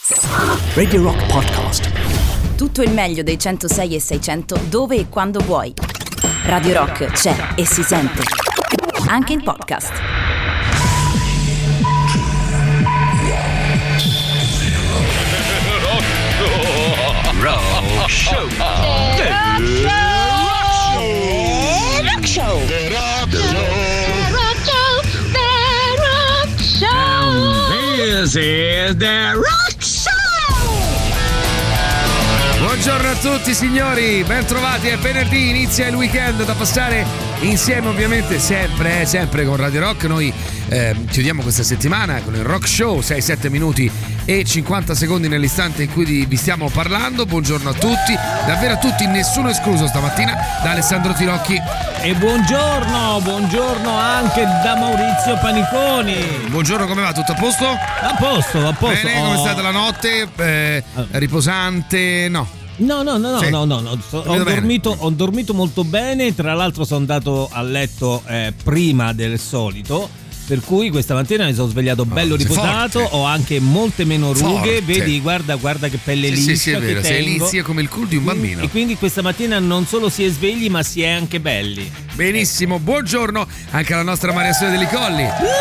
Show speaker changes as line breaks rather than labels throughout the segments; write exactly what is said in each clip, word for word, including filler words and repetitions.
Radio Rock Podcast.
Tutto il meglio dei centosei e seicento dove e quando vuoi. Radio Rock c'è e si sente anche in podcast.
Rock Show. The
Rock Show.
The Rock Show. The Rock Show.
This is the Rock Show.
Buongiorno a tutti signori, ben trovati, è venerdì, inizia il weekend da passare insieme ovviamente sempre, eh, sempre con Radio Rock. Noi eh, chiudiamo questa settimana con il Rock Show, sei sette minuti e cinquanta secondi nell'istante in cui vi stiamo parlando. Buongiorno a tutti, davvero a tutti, nessuno escluso stamattina, da Alessandro Tirocchi.
E buongiorno, buongiorno anche da Maurizio Paniconi.
Buongiorno, come va? Tutto a posto?
A posto, a posto.
Bene, come è stata la notte? Eh, riposante? No.
No, no, no, no,
sì.
no, no, no. Ho, dormito, ho dormito molto bene, tra l'altro sono andato a letto eh, prima del solito, per cui questa mattina mi sono svegliato bello
oh,
riposato,
forte.
Ho anche molte meno rughe,
Forte.
Vedi, guarda, guarda che pelle
sì,
liscia
sì, sì, è vero,
che
sei
tengo.
liscia come il culo di un bambino.
E quindi questa mattina non solo si è svegli, ma si è anche belli.
Benissimo, buongiorno anche alla nostra Maria Sonia Deli Colli.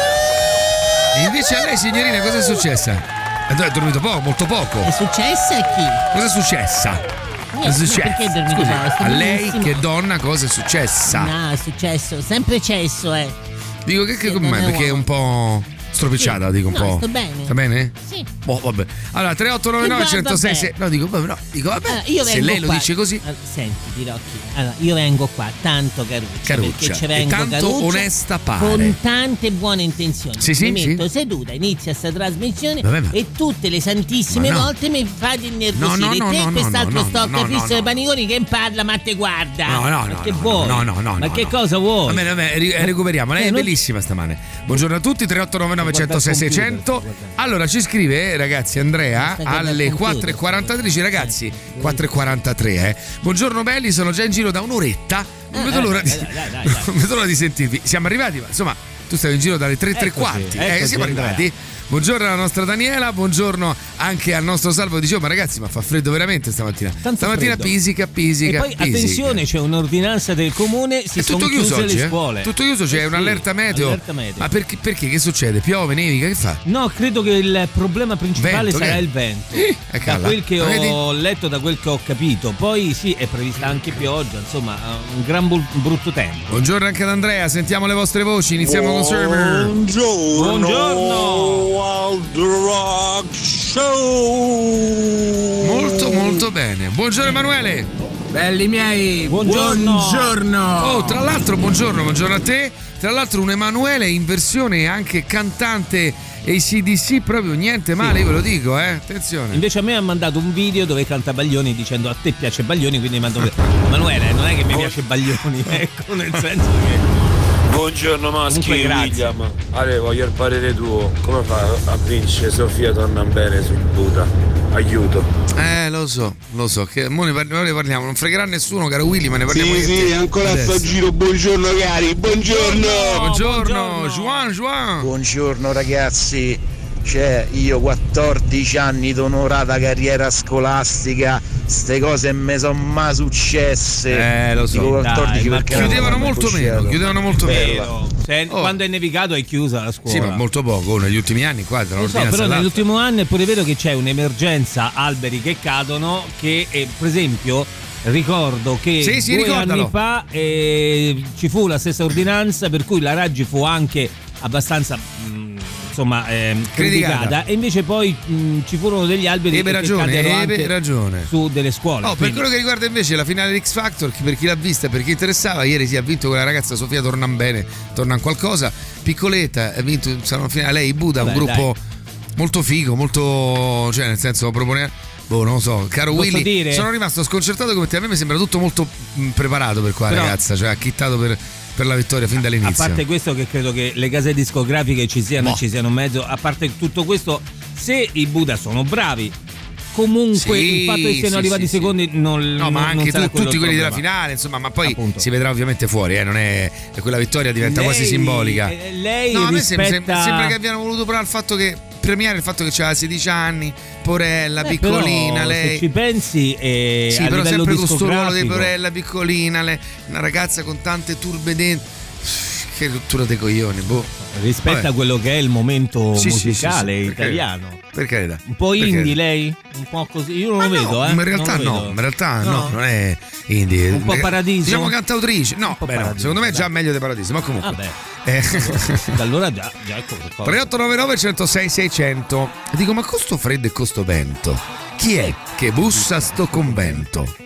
E invece a lei, signorina, cosa è successa? È dormito poco, molto poco.
È successa a chi?
Cosa è successa?
Niente,
È successo?
perché dormito
Scusi,
poco? Sta
a lei
benissimo.
che donna cosa è successa?
No, è successo, sempre cesso, eh.
Dico che, che
Sì,
com'è?
non è
Perché è un po' stropicciata,
Sì.
dico un
No,
po'.
sto bene.
Sta bene?
Sì.
Boh, vabbè. Allora, tre otto nove nove uno zero sei sei. No, dico, vabbè, no, dico, vabbè.
Allora, io
se
vengo
lei lo
qua.
dice così.
Allora, senti, Tirocchi. Allora, io vengo qua tanto caruccia,
Caruccia.
perché ci
E
vengo
tanto
caruccia,
onesta pare.
con tante buone intenzioni.
Sì, sì,
mi
sì.
metto seduta, inizia sta trasmissione
Vabbè, ma-
e tutte le santissime
Ma no.
volte mi fate innervosire.
No, no, no,
te
no,
e quest'altro
no, no,
stocca
no, no,
fisso
no,
dei
no.
paniconi che parla ma te guarda.
No, no,
Ma
no.
che
no,
vuoi?
No, no, no.
Ma
no,
che
no.
cosa vuoi?
Va bene, va bene, ri- recuperiamo. Lei
Eh,
è
non-
bellissima stamane. Buongiorno a tutti, tre otto nove nove uno zero sei sei zero zero. Allora ci scrive, ragazzi, Andrea
Sta guardando
alle
il computer.
quattro e quarantatré. Dice, ragazzi, quattro e quarantatré, eh. Buongiorno belli, sono già in giro da un'oretta. Non vedo
eh,
l'ora di
dai, dai, dai, dai.
Non vedo l'ora di sentirvi. Siamo arrivati, ma insomma, tu stavi in giro dalle tre e tre
Eccoci,
quarti. Eh,
eccoci,
siamo
Andrea.
arrivati. Buongiorno alla nostra Daniela, buongiorno anche al nostro Salvo. Dicevo, ma ragazzi, ma fa freddo veramente stamattina.
Tanto
stamattina
freddo.
pisica, pisica.
E poi
pisica.
attenzione, c'è un'ordinanza del comune, si
È
sono
tutto chiuso
chiuse
oggi,
le
eh?
scuole.
Tutto chiuso, c'è
Eh sì,
un'allerta meteo.
allerta meteo.
Ma perché, perché? Che succede? Piove, nevica, che fa?
No, credo che il problema principale
Vento,
sarà
che è?
il vento.
Eh,
Da
calla.
quel che
Lo vedi?
ho letto, da quel che ho capito. Poi sì, è prevista anche pioggia, insomma, un gran bul- brutto tempo.
Buongiorno anche ad Andrea, sentiamo le vostre voci, iniziamo con Server.
Buongiorno.
Buongiorno.
Al The Rock Show.
Molto molto bene. Buongiorno Emanuele.
Belli miei,
Buongiorno.
buongiorno.
Oh, tra l'altro buongiorno, buongiorno a te. Tra l'altro un Emanuele in versione anche cantante A C D C, proprio niente male, io ve lo dico, eh. Attenzione.
Invece a me ha mandato un video dove canta Baglioni dicendo a te piace Baglioni, quindi mando Emanuele, non è che mi piace Baglioni, ecco, nel senso che
Buongiorno maschi,
Comunque, grazie.
William. Ale, voglio il parere tuo. Come fa a vincere Sofia Tornambene sul Buda? Aiuto.
Eh, lo so, lo so, che mo ne parliamo, ne parliamo, non fregherà nessuno, caro Willy, ma ne parliamo
Sì,
io e
sì,
te.
ancora
Adesso.
sto giro. Buongiorno cari, buongiorno.
Buongiorno,
buongiorno.
Juan, Juan.
Buongiorno ragazzi, cioè io quattordici anni d'onorata carriera scolastica, ste cose me sono mai successe.
Eh, lo so.
Dico quattordici
Dai, ma
perché
Chiudevano
non ho
molto
mai
meno,
bocciato.
chiudevano molto meno.
vero. Se-
Oh.
Quando è nevicato è chiusa la scuola.
Sì, ma molto poco, oh, negli ultimi anni qua tra
Lo so,
l'ordinanza
però
e l'altra.
nell'ultimo anno è pure vero che c'è un'emergenza alberi che cadono che eh, per esempio ricordo che
Sì, sì,
due
ricordalo.
anni fa eh, ci fu la stessa ordinanza per cui la Raggi fu anche abbastanza mh, insomma ehm,
Criticata.
criticata e invece poi mh, ci furono degli alberi
Ebbe
che
ragione,
caddero
ebbe
anche
ragione.
su delle scuole.
Oh, per
Quindi-
quello che riguarda invece la finale di X Factor, che per chi l'ha vista e per chi interessava, ieri si è vinto quella ragazza Sofia Tornambene, torna in qualcosa, piccoletta, ha vinto sarà finale lei Buda, un
Vabbè,
gruppo molto figo, molto, cioè nel senso propone boh, non lo so, caro
Posso
Willy,
dire?
sono rimasto sconcertato come te, a me mi sembra tutto molto mh, preparato per qua,
Però-
ragazza, cioè acchittato per, per la vittoria fin dall'inizio.
A parte questo, che credo che le case discografiche ci siano,
Boh.
ci siano in mezzo. A parte tutto questo, se i Buda sono bravi, comunque
Sì,
il fatto che siano
sì,
arrivati
sì,
secondi non
No, ma
non
anche
sarà
tu-
quello
tutti
il
quelli della
problema.
finale, insomma, ma poi
Appunto.
si vedrà ovviamente fuori, eh, non è quella vittoria diventa
Lei-
quasi simbolica.
eh, lei
no, a me
rispetta...
sembra, sembra che abbiano voluto provare il fatto che premiare il fatto che c'aveva sedici anni, porella,
Eh,
piccolina,
però,
lei.
se ci pensi, eh,
Sì,
a
però
livello
sempre con sto ruolo di
discografico-
porella, piccolina, lei, una ragazza con tante turbe dentro. Che rottura dei coglioni, boh.
rispetto
Vabbè.
a quello che è il momento
Sì, sì, sì,
musicale
sì, per
italiano.
carità, per carità.
Un po'
Per
indie
carità.
lei? Un po' così? Io non
Ma
lo
no,
vedo, eh.
ma in realtà
Non lo
no,
vedo.
in realtà no,
No?
non è indie.
Un po' Paradiso?
Diciamo cantautrice. No,
po'
beh, no,
Paradiso,
secondo me è già
dai.
meglio di Paradiso, ma comunque.
Vabbè.
Eh.
Allora già, già ecco che cosa.
tre otto nove nove uno zero sei sei zero zero. Dico, ma costo freddo e costo vento? Chi è che bussa sto convento?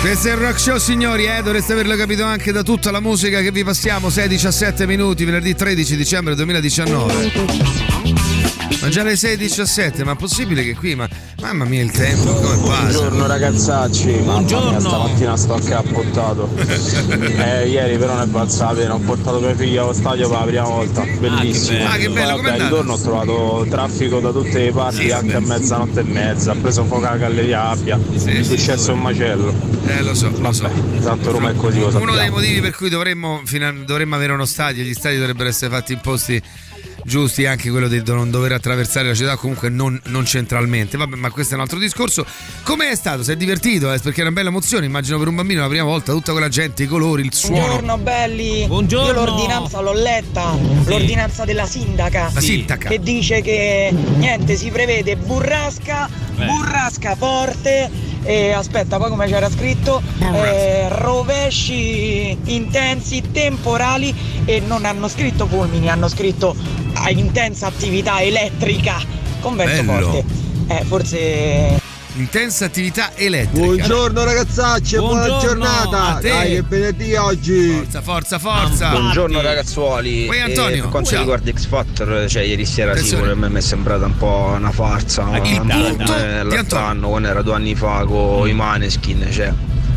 Questo è il Rock Show, signori, eh? Dovreste averlo capito anche da tutta la musica che vi passiamo. sei e diciassette minuti, venerdì tredici dicembre duemiladiciannove. Ma già le sei e diciassette, ma è possibile che qui, ma mamma mia il tempo, come passa?
Buongiorno ragazzacci,
buongiorno.
Mia, stamattina sto che ha portato. eh, ieri però non è balzata la pena, ho portato mio figlio allo stadio per la prima volta, bellissimo.
Ah, che bello,
Poi, vabbè, ritorno ho trovato traffico da tutte le parti, sì, anche a mezzanotte e mezza, ha preso fuoco alla Galleria Appia, sì, è successo sì, un macello.
Eh lo so, lo
vabbè,
so.
Tanto Roma è così, lo
Uno
sappiamo.
dei motivi per cui dovremmo, dovremmo avere uno stadio, gli stadi dovrebbero essere fatti in posti giusti, anche quello di non dover attraversare la città, comunque non, non centralmente. Vabbè, ma questo è un altro discorso. Com'è stato? Si è divertito? Eh? Perché è una bella emozione, immagino, per un bambino la prima volta, tutta quella gente, i colori, il suono.
Buongiorno belli.
Buongiorno.
Io l'ordinanza l'ho letta, sì. L'ordinanza della sindaca,
la sindaca
che dice che niente, si prevede burrasca, Beh. burrasca forte. E aspetta, poi come c'era scritto, eh, rovesci intensi temporali, e non hanno scritto fulmini, hanno scritto a intensa attività elettrica con vento
Bello.
forte. Eh, forse
intensa attività elettrica.
Buongiorno ragazzacci,
Buongiorno,
buona giornata. Dai, che venerdì oggi.
Forza, forza, forza.
Buongiorno ragazzuoli.
Poi Antonio,
e per quanto
ciao.
riguarda X Factor, cioè ieri sera
Adesso...
sicuro a me mi è sembrata un po' una farsa.
Ah, il punto
eh, l'altro anno, quando era due anni fa con i Maneskin, cioè.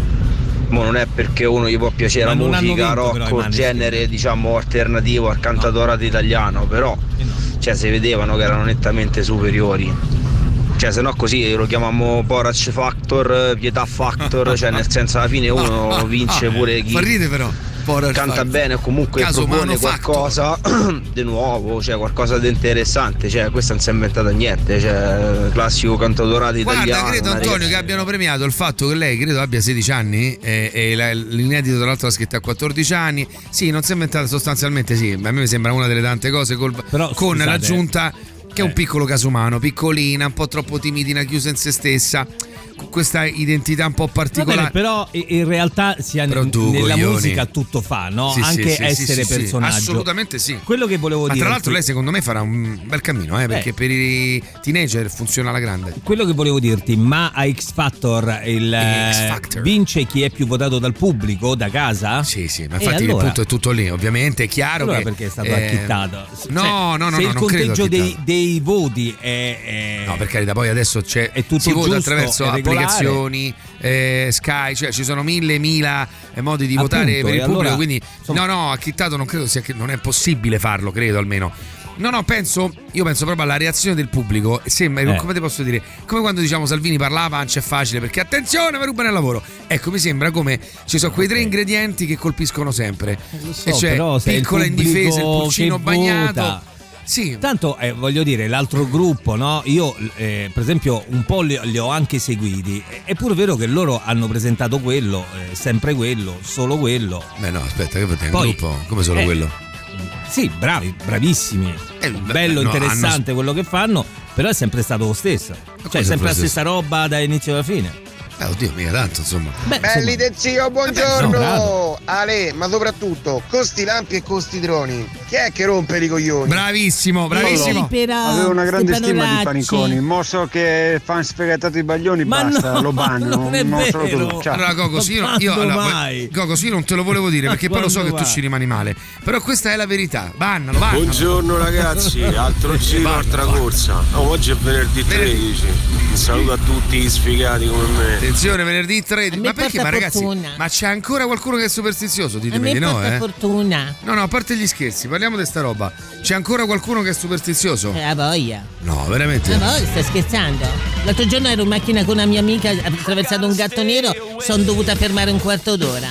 Mo non è perché uno gli può piacere
Ma
la musica
vinto,
rock o genere diciamo alternativo al cantautorato no. italiano, però cioè si vedevano che erano nettamente superiori. Cioè se no così lo chiamiamo Porach Factor, Pietà Factor, cioè nel senso alla fine uno vince pure chi
fa ride però Porach
canta
Factor.
bene o comunque
Caso
propone qualcosa di nuovo, cioè qualcosa di interessante, cioè questa non si è inventata niente, cioè classico cantautorato italiano.
Guarda, credo Antonio
ragazza...
che abbiano premiato il fatto che lei credo abbia sedici anni e, e la, l'inedito tra l'altro l'ha scritto a quattordici anni. Sì, non si è inventata sostanzialmente, sì, a me mi sembra una delle tante cose col, però, con scusate, l'aggiunta che è un piccolo caso umano, piccolina, un po' troppo timidina, chiusa in se stessa, con questa identità un po' particolare.
Bene, però in realtà sia nel, nella
coglioni.
musica tutto fa, no?
Sì,
anche
sì, sì,
essere
sì,
personaggio.
Assolutamente sì.
Quello che volevo
Ma
dire.
tra l'altro lei secondo me farà un bel cammino, eh, perché eh. per i teenager funziona alla grande.
Quello che volevo dirti, ma a X Factor il
X Factor.
vince chi è più votato dal pubblico, da casa?
Sì, sì, ma infatti
allora?
il punto è tutto lì, ovviamente è chiaro
allora
che
perché è stato
eh,
acchittato?
No,
cioè,
no, no,
se
no,
il
non
conteggio
credo
dei, dei voti è, è
no, per carità, poi adesso c'è
è tutto
si vota
giusto,
attraverso applicazioni, eh, Sky, cioè ci sono mille mila modi di
Appunto,
votare per il pubblico,
allora,
quindi
insomma,
no, no, acchittato non credo sia che non è possibile farlo, credo almeno. No, no, penso, io penso proprio alla reazione del pubblico. Sembra, eh. come ti posso dire, come quando diciamo Salvini parlava, non c'è facile perché attenzione, mi rubano il lavoro. Ecco, mi sembra come ci sono quei tre ingredienti che colpiscono sempre.
Lo so,
e cioè
però se
piccola indifesa, il pulcino bagnato.
Vota.
Sì.
Tanto eh, voglio dire, l'altro gruppo, no? Io eh, per esempio un po' li, li ho anche seguiti. È pure vero che loro hanno presentato quello, eh, sempre quello, solo quello.
Beh no, aspetta, che perché è un
Poi,
gruppo come solo
eh,
quello?
Sì, bravi, bravissimi.
Eh,
Bello,
no,
interessante
hanno...
quello che fanno, però è sempre stato lo stesso. Cioè è sempre la stessa roba da inizio alla fine.
Eh, oddio, mica tanto, insomma.
Beh, belli del zio, buongiorno.
no,
Ale, ma soprattutto, costi lampi e costi droni. Chi è che rompe i coglioni?
Bravissimo, bravissimo.
Avevo una grande stima di Paniconi. Mo so che fanno sfegatato i baglioni,
ma
basta,
no,
lo banno.
Non è
non
vero.
Ciao.
Allora, Coco, io, io, allora, Coco, io non te lo volevo dire perché poi lo so che tu ci rimani male. Però questa è la verità. Bannalo, bannalo.
Buongiorno ragazzi, altro giro, altra corsa. Oh, oggi è venerdì tredici. Un saluto a tutti gli sfigati come me.
Attenzione, venerdì tredici. Ma perché, ma ragazzi,
fortuna.
ma c'è ancora qualcuno che è superstizioso? Ditemi
a me
di no,
porta
eh.
fortuna.
No, no, a parte gli scherzi, parliamo di sta roba. C'è ancora qualcuno che è superstizioso?
Eh, a voglia.
No, veramente.
A voglia, stai scherzando? L'altro giorno ero in macchina con una mia amica, ha attraversato un gatto nero, sono dovuta fermare un quarto d'ora.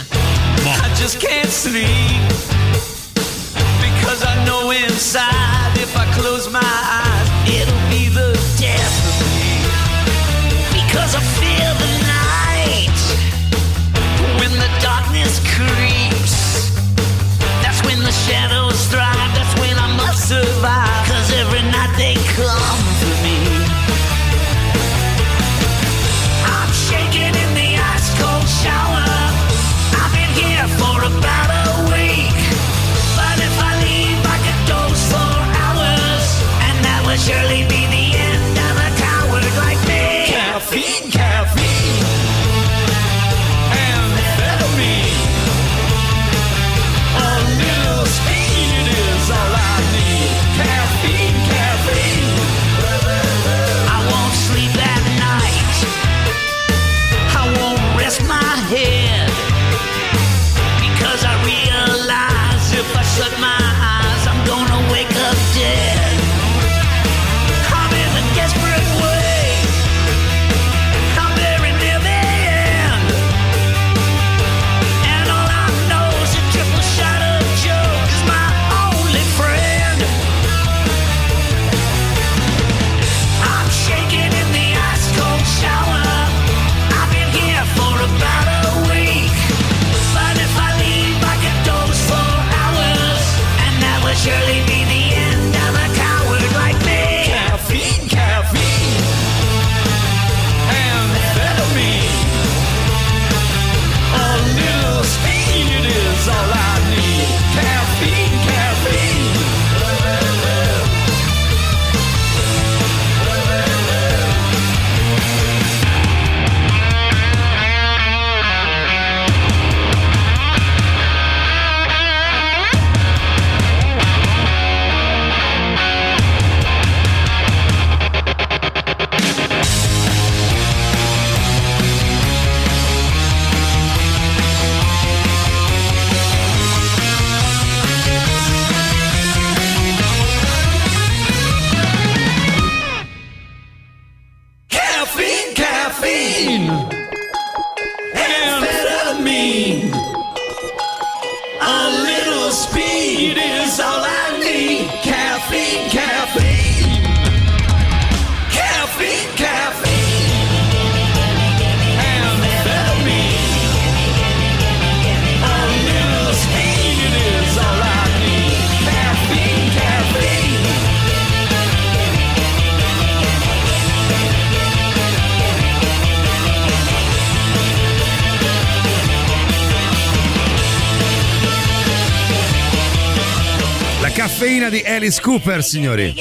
I just can't sleep because I know inside if I close my eyes it'll be the death of me because I feel the night when the darkness creeps. That's when the shadows thrive. That's when I must survive. Cause every night they come for me. I'm shaking in the ice cold shower. I've been here for about a week. But if I leave I could doze for hours. And that
Caffeina di Alice Cooper, signori.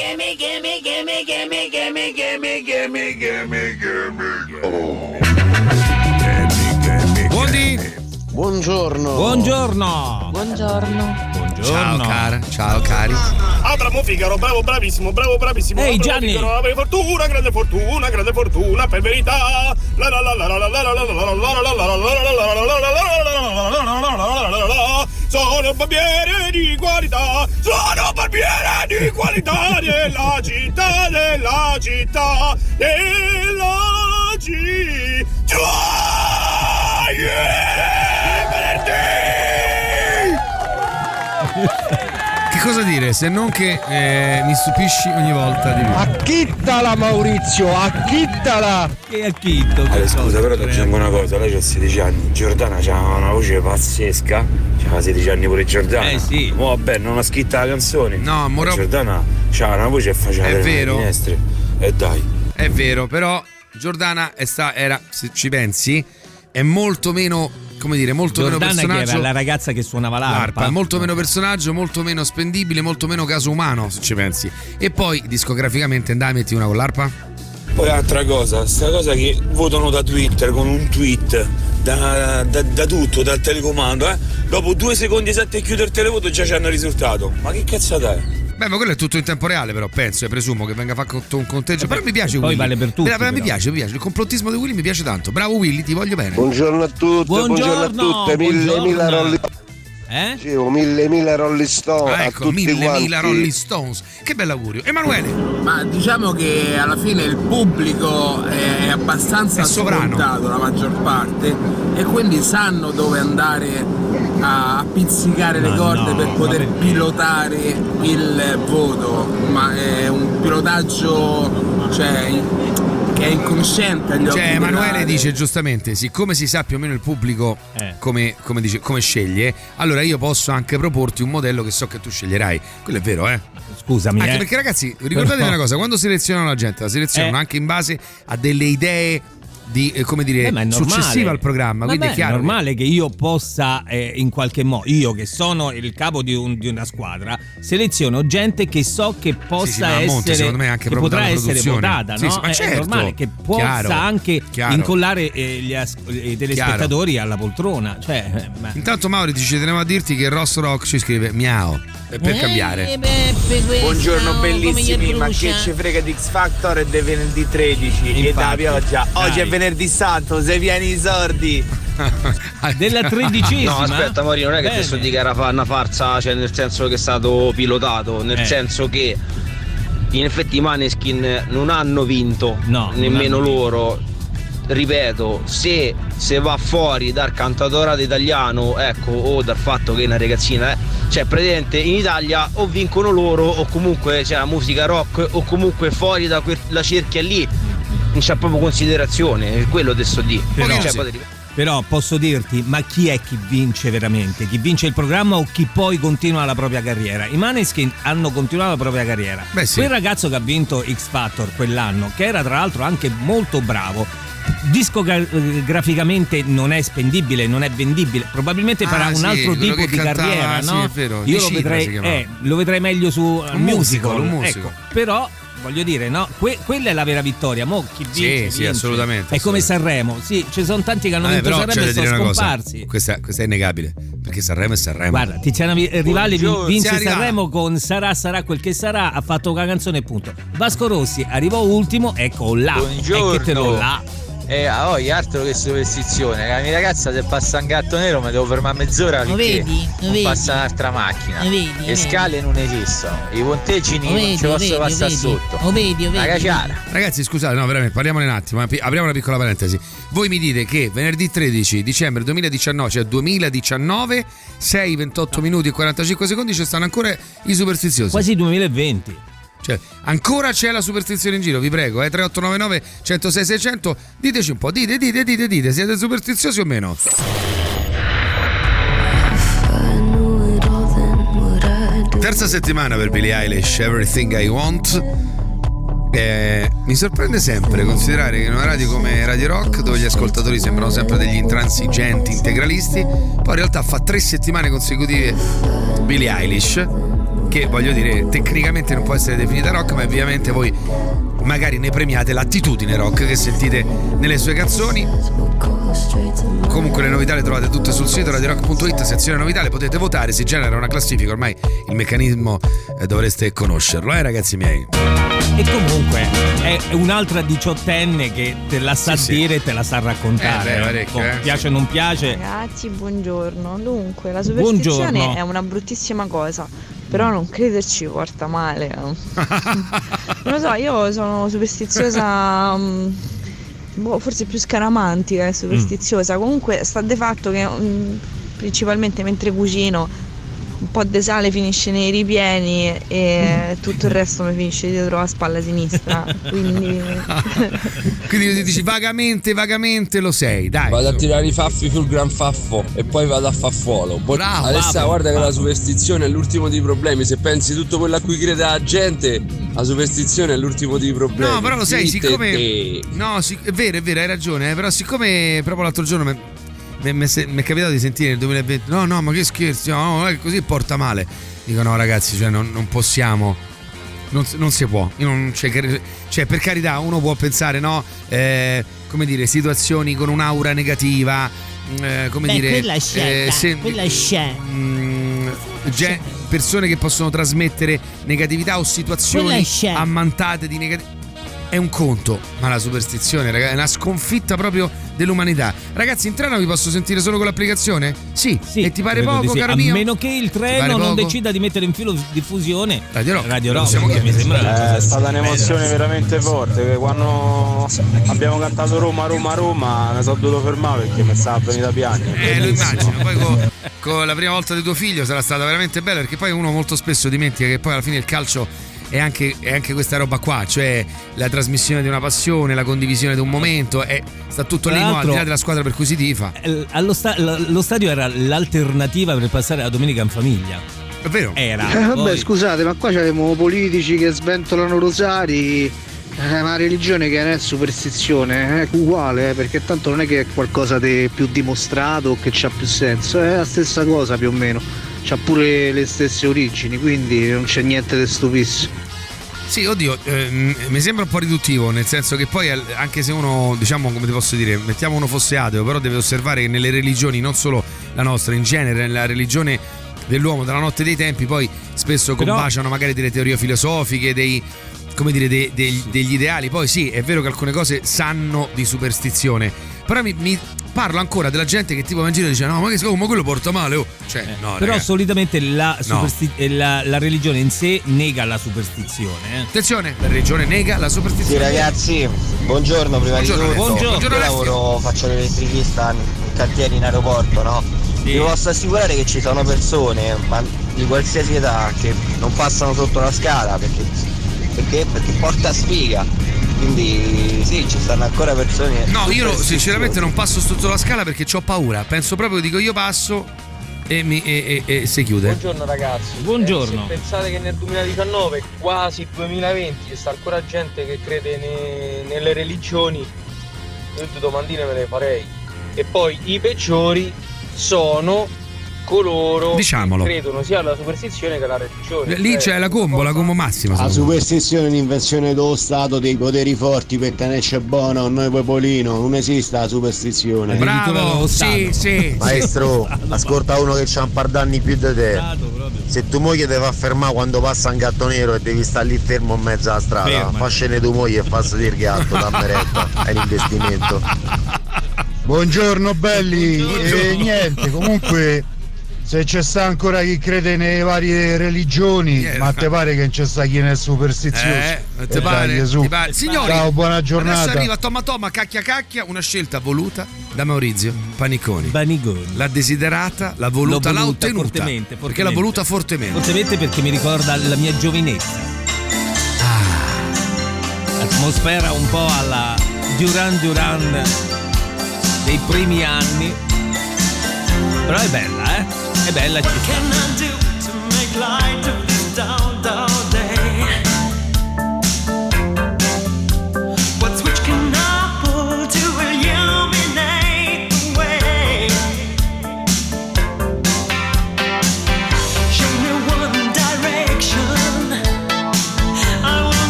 Buondì.
Buongiorno.
Buongiorno.
Buongiorno.
Buongiorno.
Ciao cara, ciao cari.
Abramo Figaro, bravo, bravissimo, bravo, bravissimo.
Ehi Gianni.
Figaro, avrei fortuna, grande fortuna, grande fortuna, per verità. La la la la la la la la la sono barbiere di qualità, sono barbiere di qualità della città, della città, della città.
Che cosa dire se non che eh, mi stupisci ogni volta di più.
Acchittala Maurizio, acchittala!
Che acchitto?
Ale, scusa, però ti aggiungo una cosa, lei ha sedici anni, Giordana ha una voce pazzesca, ha sedici anni pure Giordana.
Eh sì.
Oh, vabbè, non ha scritto la canzone.
No, moro...
Giordana ha una voce e faceva
È
le
vero.
finestre. E dai.
È vero, però Giordana è sta, era, se ci pensi, è molto meno, come dire, molto
Giordana,
meno personaggio.
che era la ragazza che suonava l'arpa.
L'arpa, molto meno personaggio, molto meno spendibile, molto meno caso umano, se ci pensi. E poi discograficamente andai, metti una con l'arpa.
Poi altra cosa, sta cosa che votano da Twitter con un tweet, da, da, da tutto, dal telecomando, eh? Dopo due secondi esatti e chiude il televoto già c'hanno il risultato. Ma che cazzata è?
Beh, ma quello è tutto in tempo reale, però penso e presumo che venga fatto un conteggio. Però mi piace
poi
Willy.
vale per tutti,
Però, però mi
però.
piace, mi piace. Il complottismo di Willy mi piace tanto. Bravo Willy, ti voglio bene.
Buongiorno a tutte, buongiorno, a tutte, mille
buongiorno.
mille Rolling
Eh?
Dicevo, mille mille Rolling Stone
Ah,
a
ecco,
tutti
mille
quanti.
mila Rolling Stones. Che bell'augurio. Emanuele.
Ma diciamo che alla fine il pubblico è abbastanza
È sovrano.
scontato, la maggior parte, e quindi sanno dove andare a pizzicare le
Ma
corde
no,
per poter
vabbè.
pilotare il voto, ma è un pilotaggio, cioè, che è inconsciente agli occhi
Cioè, Emanuele
dell'area.
dice giustamente, siccome si sa più o meno il pubblico
Eh.
come, come, dice, come sceglie, allora io posso anche proporti un modello che so che tu sceglierai. Quello è vero, eh?
Scusami,
Anche
eh.
perché, ragazzi, ricordatevi
Però-
una cosa: quando selezionano la gente, la selezionano
Eh.
anche in base a delle idee di, eh, come dire,
Eh, ma è normale.
successive al programma. Quindi
Vabbè,
è chiaro.
è normale che io possa eh, in qualche modo, io che sono il capo di, un- di una squadra, seleziono gente che so che possa
Sì, sì, ma a
essere,
monte, secondo me, anche
che
proprio
potrà
dalla
essere
produzione.
votata,
Sì,
no?
sì, ma
È-
certo.
È normale che possa
Chiaro,
anche
chiaro.
incollare eh, gli as- i telespettatori alla poltrona. Cioè, eh, ma-
Intanto Mauri ci tenevo a dirti che Ross Rock ci scrive miau e per
Eh,
cambiare.
Beppe, questo,
Buongiorno
come
bellissimi,
gli
ma che
brucia.
ci frega di X Factor è del venerdì tredici e da
Infatti,
pioggia. Oggi
dai.
è venerdì santo, sei pieni di sordi.
della tredicesima.
No, aspetta, Maurizio, non è che
Bene.
ti sto di che era fa- una farsa, cioè nel senso che è stato pilotato, nel
Eh.
senso che in effetti i Maneskin non hanno vinto,
No, non
nemmeno
hanno vinto.
loro. Ripeto, se se va fuori dal cantautorato italiano, ecco, o dal fatto che è una ragazzina, eh, cioè praticamente in Italia o vincono loro o comunque c'è la musica rock o comunque fuori da quella cerchia lì non c'è proprio considerazione, è quello adesso di.
Però-
Cioè,
sì.
poi-
Però posso dirti, ma chi è chi vince veramente? Chi vince il programma o chi poi continua la propria carriera? I Maneskin hanno continuato la propria carriera.
Beh, sì.
Quel ragazzo che ha vinto X Factor quell'anno, che era tra l'altro anche molto bravo, discograficamente non è spendibile, non è vendibile, probabilmente
Ah,
farà un
sì,
altro
quello
tipo
che
di
cantava,
carriera,
sì,
no?
è vero,
Io lo
Nicitra si
vedrei,
chiamava.
eh, lo vedrei meglio su uh,
Un musical,
musical,
un musical.
ecco. Però voglio dire, no, que- quella è la vera vittoria. Mo chi vince,
Sì, sì,
vince.
assolutamente,
È come Sanremo, sì, ci sono tanti che hanno
Vabbè,
vinto
però
Sanremo
c'è
e
da dire
sono
una cosa,
scomparsi.
questa, questa è innegabile, perché Sanremo è Sanremo.
Guarda, Tiziana Vi- Rivali vi-
Buongiorno,
vinse
si arriva.
Sanremo con Sarà sarà quel che sarà, ha fatto una canzone e punto. Vasco Rossi arrivò ultimo, ecco là.
Buongiorno.
E che te lo là.
E a voi altro che superstizione, la mia ragazza se passa un gatto nero mi devo fermare mezz'ora
Lo
perché
vedi? Lo
non
vedi?
passa un'altra macchina.
Lo vedi? Lo
Le
vedi?
scale non esistono, i ponteggini
Lo
non
vedi,
ci
lo
posso
vedi, lo
passare
vedi?
sotto.
Lo vedi, lo
La
vedi?
caciara.
Ragazzi, scusate, no, veramente, parliamone un attimo, eh, apriamo una piccola parentesi. Voi mi dite che venerdì tredici dicembre duemiladiciannove, cioè duemiladiciannove, sei, ventotto minuti e quarantacinque secondi, ci stanno ancora i superstiziosi.
Quasi duemilaventi.
Cioè, ancora c'è la superstizione in giro, vi prego, eh, tre otto nove nove, centosei, seicento, diteci un po', dite, dite, dite, dite, siete superstiziosi o meno? Terza settimana per Billie Eilish, Everything I Want. Eh, mi sorprende sempre considerare che in una radio come Radio Rock, dove gli ascoltatori sembrano sempre degli intransigenti integralisti, poi in realtà fa tre settimane consecutive Billie Eilish che voglio dire tecnicamente non può essere definita rock, ma ovviamente voi magari ne premiate l'attitudine rock che sentite nelle sue canzoni. Comunque le novità le trovate tutte sul sito radio rock punto it, sezione novità, le potete votare, si genera una classifica, ormai il meccanismo eh, dovreste conoscerlo, eh ragazzi miei.
E comunque è un'altra diciottenne che te la sa
Sì, sì.
dire e te la sa raccontare.
Eh, beh, parecchio,
Boh,
eh.
piace o non piace.
Ragazzi, buongiorno. Dunque, la superstizione
Buongiorno.
è una bruttissima cosa, però non crederci porta male. Non lo so, io sono superstiziosa, mm, boh, forse più scaramantica che superstiziosa. Comunque sta de fatto che mm, principalmente mentre cucino un po' di sale finisce nei ripieni e tutto il resto mi finisce dietro la spalla sinistra. Quindi
Quindi ti dici vagamente, vagamente lo sei, dai.
Vado a tirare i faffi sul gran faffo e poi vado a faffuolo.
Bravo,
Alessia,
bravo,
guarda che
bravo.
la superstizione è l'ultimo dei problemi. Se pensi tutto quello a cui crede la gente, la superstizione è l'ultimo dei problemi.
No, però lo sai,
Zitte
siccome
te.
no, sì, è vero, è vero, hai ragione, eh, però siccome proprio l'altro giorno mi mi- mi se- mi è capitato di sentire nel duemilaventi, no, no, ma che scherzi, no, no, è così porta male. Dico no, ragazzi, cioè non, non possiamo. Non, non si può, io non, cioè, cre- cioè per carità uno può pensare no, eh, come dire, situazioni con un'aura negativa, eh, come
Beh,
dire,
quella è scelta,
se-
quella è scelta.
mm, ge- persone che possono trasmettere negatività o
Quella
situazioni
è scelta.
ammantate di negatività. È un conto, ma la superstizione, ragazzi, è una sconfitta proprio dell'umanità. Ragazzi, in treno vi posso sentire solo con l'applicazione? Sì, e ti pare
Credo di
poco,
sì.
caro
a
mio?
meno che il
Ti pare
treno non
poco?
decida di mettere in filo diffusione
Radio Rock,
Radio
lo
Rock,
possiamo
che mi
chiedere.
sembra una
Eh, è
cosa
stata un'emozione
bella.
veramente forte, che quando abbiamo cantato Roma, Roma, Roma mi sono dovuto fermare perché mi stava venendo da piangere.
Eh, lo immagino. Poi con, con la prima volta di tuo figlio sarà stata veramente bella, perché poi uno molto spesso dimentica che poi alla fine il calcio è anche, è anche questa roba qua, cioè la trasmissione di una passione, la condivisione di un momento, è, sta tutto
Tra
lì, no, al
l'altro-
di là della squadra per cui si tifa.
Eh, Allo sta- lo lo stadio era l'alternativa per passare la domenica in famiglia.
È vero?
Era.
Eh, vabbè,
Poi-
scusate, ma qua abbiamo politici che sventolano rosari. È una religione che non è superstizione, è uguale, eh, perché tanto non è che è qualcosa di più dimostrato o che c'ha più senso, è la stessa cosa più o meno, c'ha pure le stesse origini, quindi non c'è niente di stupissimo.
Sì, oddio, ehm, mi sembra un po' riduttivo, nel senso che poi al- anche se uno, diciamo, come ti posso dire, mettiamo uno fosse ateo, però deve osservare che nelle religioni, non solo la nostra, in genere nella religione dell'uomo della notte dei tempi, poi spesso
Però-
combaciano magari delle teorie filosofiche, dei, come dire, dei- dei- degli ideali. Poi sì, è vero che alcune cose sanno di superstizione, però mi, mi parlo ancora della gente che tipo va in giro e dice no, ma, che, oh, ma quello porta male, oh. Cioè, no,
Però
ragazzi.
solitamente la,
No.
supersti- eh, la, la religione in sé nega la superstizione. eh.
Attenzione, la religione nega la
Sì
superstizione.
ragazzi, buongiorno prima
Buongiorno,
di tutto.
Alessio. Buongiorno,
Io
Alessio.
lavoro, faccio l'elettricista in cantieri in aeroporto, no? Vi posso assicurare che ci sono persone, ma di qualsiasi età, che non passano sotto la scala perché, perché, perché porta sfiga. Quindi sì, ci stanno ancora persone.
No, io
super
sinceramente non passo sotto la scala perché ho paura. Penso proprio, dico io passo e, mi, e, e, e si chiude.
Buongiorno ragazzi.
Buongiorno.
Eh, se pensate che nel duemiladiciannove, quasi duemilaventi, ci sta ancora gente che crede ne- nelle religioni, io due domandine me le farei. E poi i peggiori sono coloro
Diciamolo.
che credono sia alla superstizione che alla religione.
Lì
Cioè,
c'è la combo, la combo massima.
La
secondo me.
superstizione è un'invenzione dello Stato dei poteri forti per tenerci buono, noi popolino, non esiste la superstizione.
Bravo, sì, sì.
Maestro, ascolta uno che c'ha un par d'anni più di te. Se tu moglie ti fa fermare quando passa un gatto nero e devi stare lì fermo in mezzo alla strada,
Ferma.
fa scendere tua moglie e fa salire il gatto, dammi retta, è un investimento.
Buongiorno belli,
Buongiorno.
e niente, comunque se c'è sta ancora chi crede nelle varie religioni,
Eh,
ma te pare che non c'è sta chi non è superstizioso?
Eh,
E
te pare,
dai, su.
ti pare. Signori,
ciao, buona
adesso
giornata.
arriva Tomma Tomma, cacchia cacchia, una scelta voluta da Maurizio Paniconi.
Paniconi.
L'ha desiderata, l'ha voluta,
L'ho
l'ha
voluta
ottenuta.
fortemente,
Perché l'ha
fortemente.
voluta fortemente.
Fortemente perché mi ricorda la mia giovinezza.
Ah.
Atmosfera un po' alla Duran Duran dei primi anni. Però è bella, eh? È bella.
What can I do to make light of this dull, dull day? What switch can I pull to illuminate the way? Show me one direction.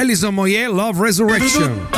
Alison Moyet, Love Resurrection.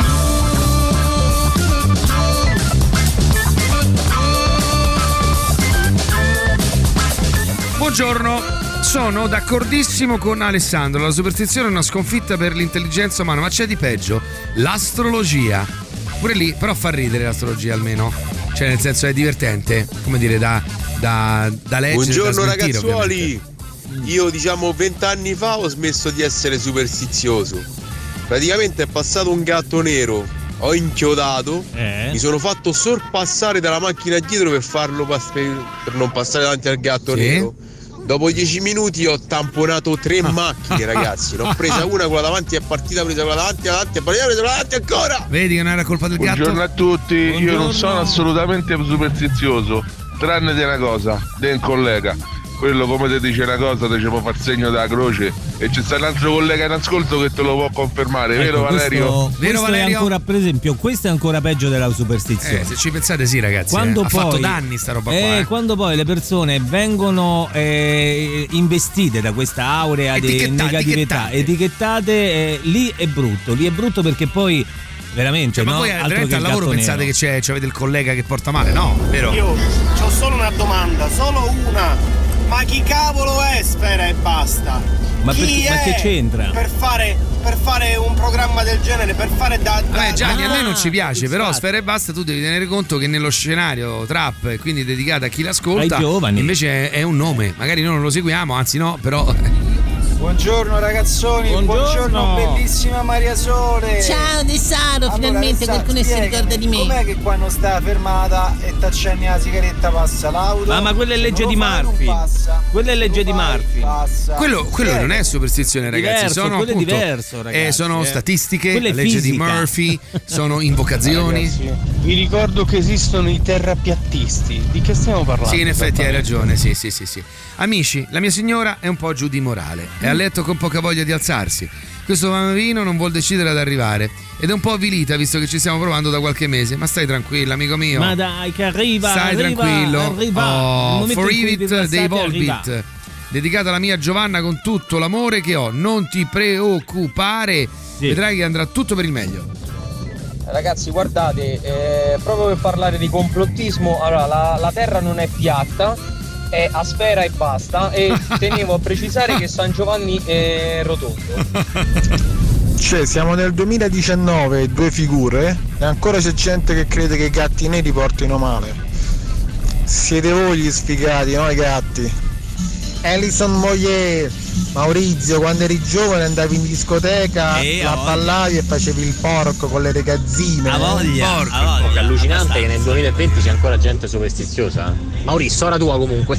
Buongiorno, sono d'accordissimo con Alessandro, la superstizione è una sconfitta per l'intelligenza umana, ma c'è di peggio, l'astrologia. Pure lì, però fa ridere l'astrologia almeno, cioè nel senso è divertente, come dire, da, da, da leggere.
Buongiorno
da smentire,
ragazzuoli,
ovviamente.
Io diciamo vent'anni fa ho smesso di essere superstizioso, praticamente è passato un gatto nero, ho inchiodato, eh? mi sono fatto sorpassare dalla macchina dietro per farlo pass- per, per non passare davanti al gatto sì? nero. Dopo dieci minuti ho tamponato tre macchine, ragazzi. L'ho presa una, quella davanti è partita, presa quella davanti, davanti, è partita, presa quella davanti ancora.
Vedi che non era colpa del gatto?
Buongiorno a tutti,
Buongiorno.
Io non sono assolutamente superstizioso, tranne di una cosa, del collega. Quello come ti dice una cosa ti può far segno della croce e c'è un altro collega in ascolto che te lo può confermare, ecco, vero Valerio?
Questo,
vero
questo
Valerio?
È ancora, per esempio, questo è ancora peggio della superstizione.
Eh, se ci pensate sì ragazzi,
quando
eh.
poi,
ha fatto danni sta roba
eh,
qua. Eh.
Quando poi le persone vengono eh, investite da questa aurea di negatività,
etichettate,
etichettate eh, lì è brutto, lì è brutto perché poi veramente,
cioè,
no?
Ma voi
Altro
veramente al lavoro pensate
nero.
che c'è, cioè, avete il collega che porta male? No, vero?
Io ho solo una domanda, solo una. Ma chi cavolo è Sfera e basta?
Ma,
chi
perché, ma che c'entra?
Per fare, per fare un programma del genere, per fare da. da
Vabbè Gianni,
da,
a me non ci piace,
infatti.
però Sfera e Basta tu devi tenere conto che nello scenario trap e quindi dedicato a chi l'ascolta,
ai giovani,
invece è, è un nome, magari noi non lo seguiamo, anzi no, però.
Buongiorno ragazzoni, buongiorno, buongiorno bellissima Maria Sole.
Ciao Tesaro,
allora,
finalmente
sa,
qualcuno si ricorda di me.
Com'è che quando sta fermata e t'accendi la sigaretta passa l'auto?
Ah, ma quella è legge di
fai,
Murphy. Quella è legge di Murphy.
Passa.
Quello, quello non è superstizione, ragazzi.
Diverso,
sono
quello
appunto,
è diverso, ragazzi.
Eh, sono
eh.
statistiche,
Quella è
legge
fisica.
di Murphy, sono invocazioni.
Ragazzi, vi ricordo che esistono i terrapiattisti. Di che stiamo parlando?
Sì, in effetti hai ragione, sì, sì, sì, sì. Amici, la mia signora è un po' giù di morale. È a letto con poca voglia di alzarsi. Questo bambino non vuol decidere ad arrivare ed è un po' avvilita visto che ci stiamo provando da qualche mese. Ma stai tranquillo, amico mio.
Ma dai, che arriva.
Stai
arriva,
tranquillo.
Arriva.
Oh,
Il
For
momento in cui
It
vi
dei
passate
Volbeat.
arriva.
Dedicata alla mia Giovanna con tutto l'amore che ho. Non ti preoccupare.
Sì.
Vedrai che andrà tutto per il meglio.
Ragazzi, guardate, eh, proprio per parlare di complottismo, allora la, la Terra non è piatta, è a sfera e basta, e tenevo a precisare che San Giovanni è rotondo.
Cioè, siamo nel duemiladiciannove, due figure, e ancora c'è gente che crede che i gatti neri portino male. Siete voi gli sfigati, no i gatti. Alison Moyet, Maurizio, quando eri giovane andavi in discoteca,
eh,
la ballavi e facevi il porco con le ragazzine.
A voglia,
porco.
a voglia.
È allucinante che nel duemilaventi c'è ancora gente superstiziosa. Maurizio, ora tua comunque.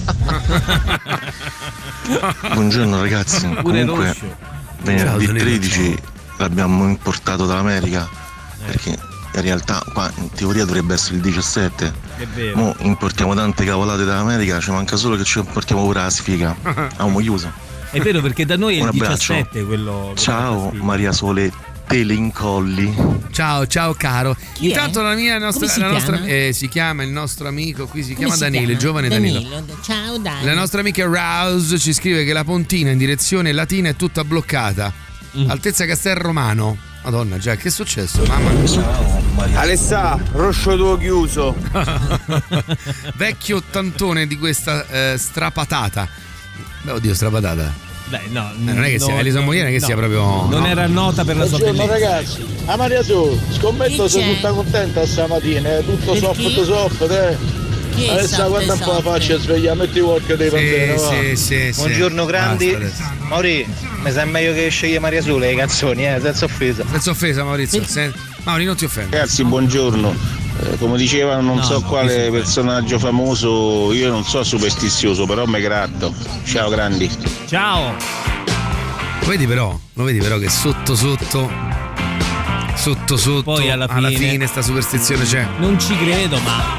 Buongiorno ragazzi, comunque venerdì tredici l'abbiamo importato dall'America perché in realtà qua in teoria dovrebbe essere il diciassette.
È vero.
Mo importiamo tante cavolate dall'America, ci manca solo che ci importiamo pure la sfiga. Abbiamo chiuso.
È vero, perché da noi è
Un
il
abbraccio.
diciassette quello.
Ciao Maria Sole Telincolli.
Ciao, ciao caro.
Chi
Intanto
è?
la mia nostra,
Come si
la nostra
chiama?
eh, si chiama il nostro amico, qui si
Come
chiama
si
Danilo,
chiama?
il giovane Danilo.
Danilo. Ciao Danilo.
La nostra amica Rouse ci scrive che la pontina in direzione latina è tutta bloccata.
Mm.
Altezza Castel Romano. Madonna, già, che è successo? Mamma.
Alessà, roscio tuo chiuso.
Vecchio ottantone di questa eh, strapatata. Beh, oddio, strapatata.
Beh, no,
Eh, non è che sia Alison Moyet, non è che
no.
sia proprio.
Non
no.
era nota per la sua
Buongiorno
bellezza.
ragazzi, a Maria Su, scommetto
Chi
sei
c'è?
tutta contenta stamattina, è tutto
Perché?
soft soft, eh.
Chi è
Adesso
soft
guarda un po' la
soft?
faccia e sveglia, metti i walk dei Pantera, va.
Sì, sì, sì, sì.
Buongiorno grandi.
Basta adesso.
Mauri, mi sa meglio che sceglie Maria Sole le canzoni, eh, senza offesa.
Senza offesa, Maurizio. Se... Mauri, non ti offendo.
Ragazzi, buongiorno. Eh, come diceva non
No,
so
no,
quale
questo-
personaggio famoso, io non so superstizioso, però me gratto. Ciao grandi.
Ciao.
Lo vedi però, lo vedi però che sotto sotto sotto sotto
Poi alla
alla
fine-
fine sta superstizione c'è.
Non ci credo, ma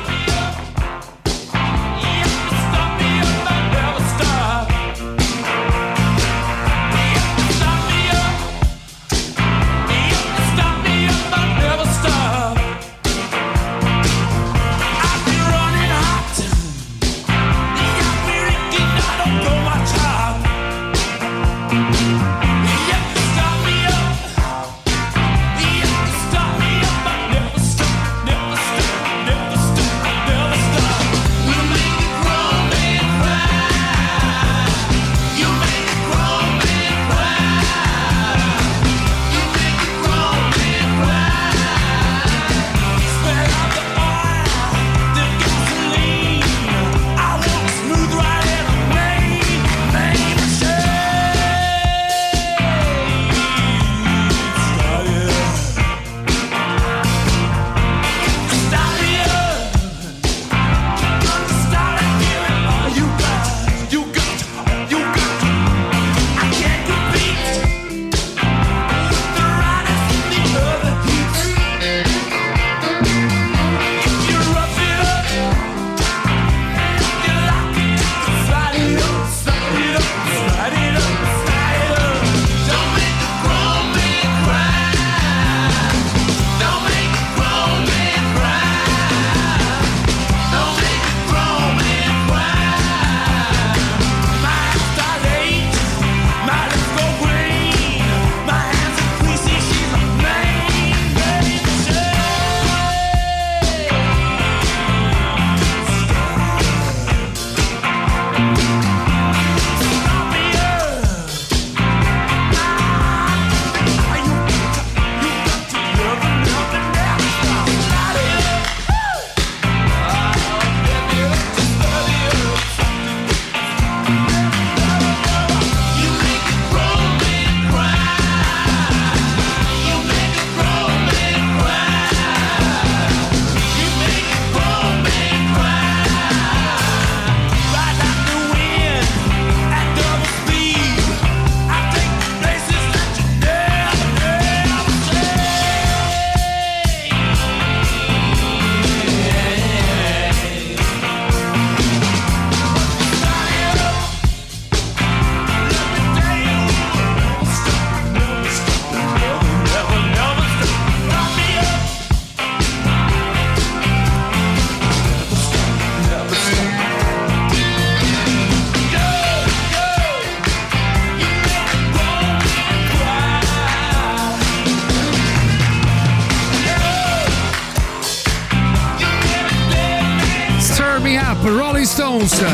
Me Up, Rolling Stones.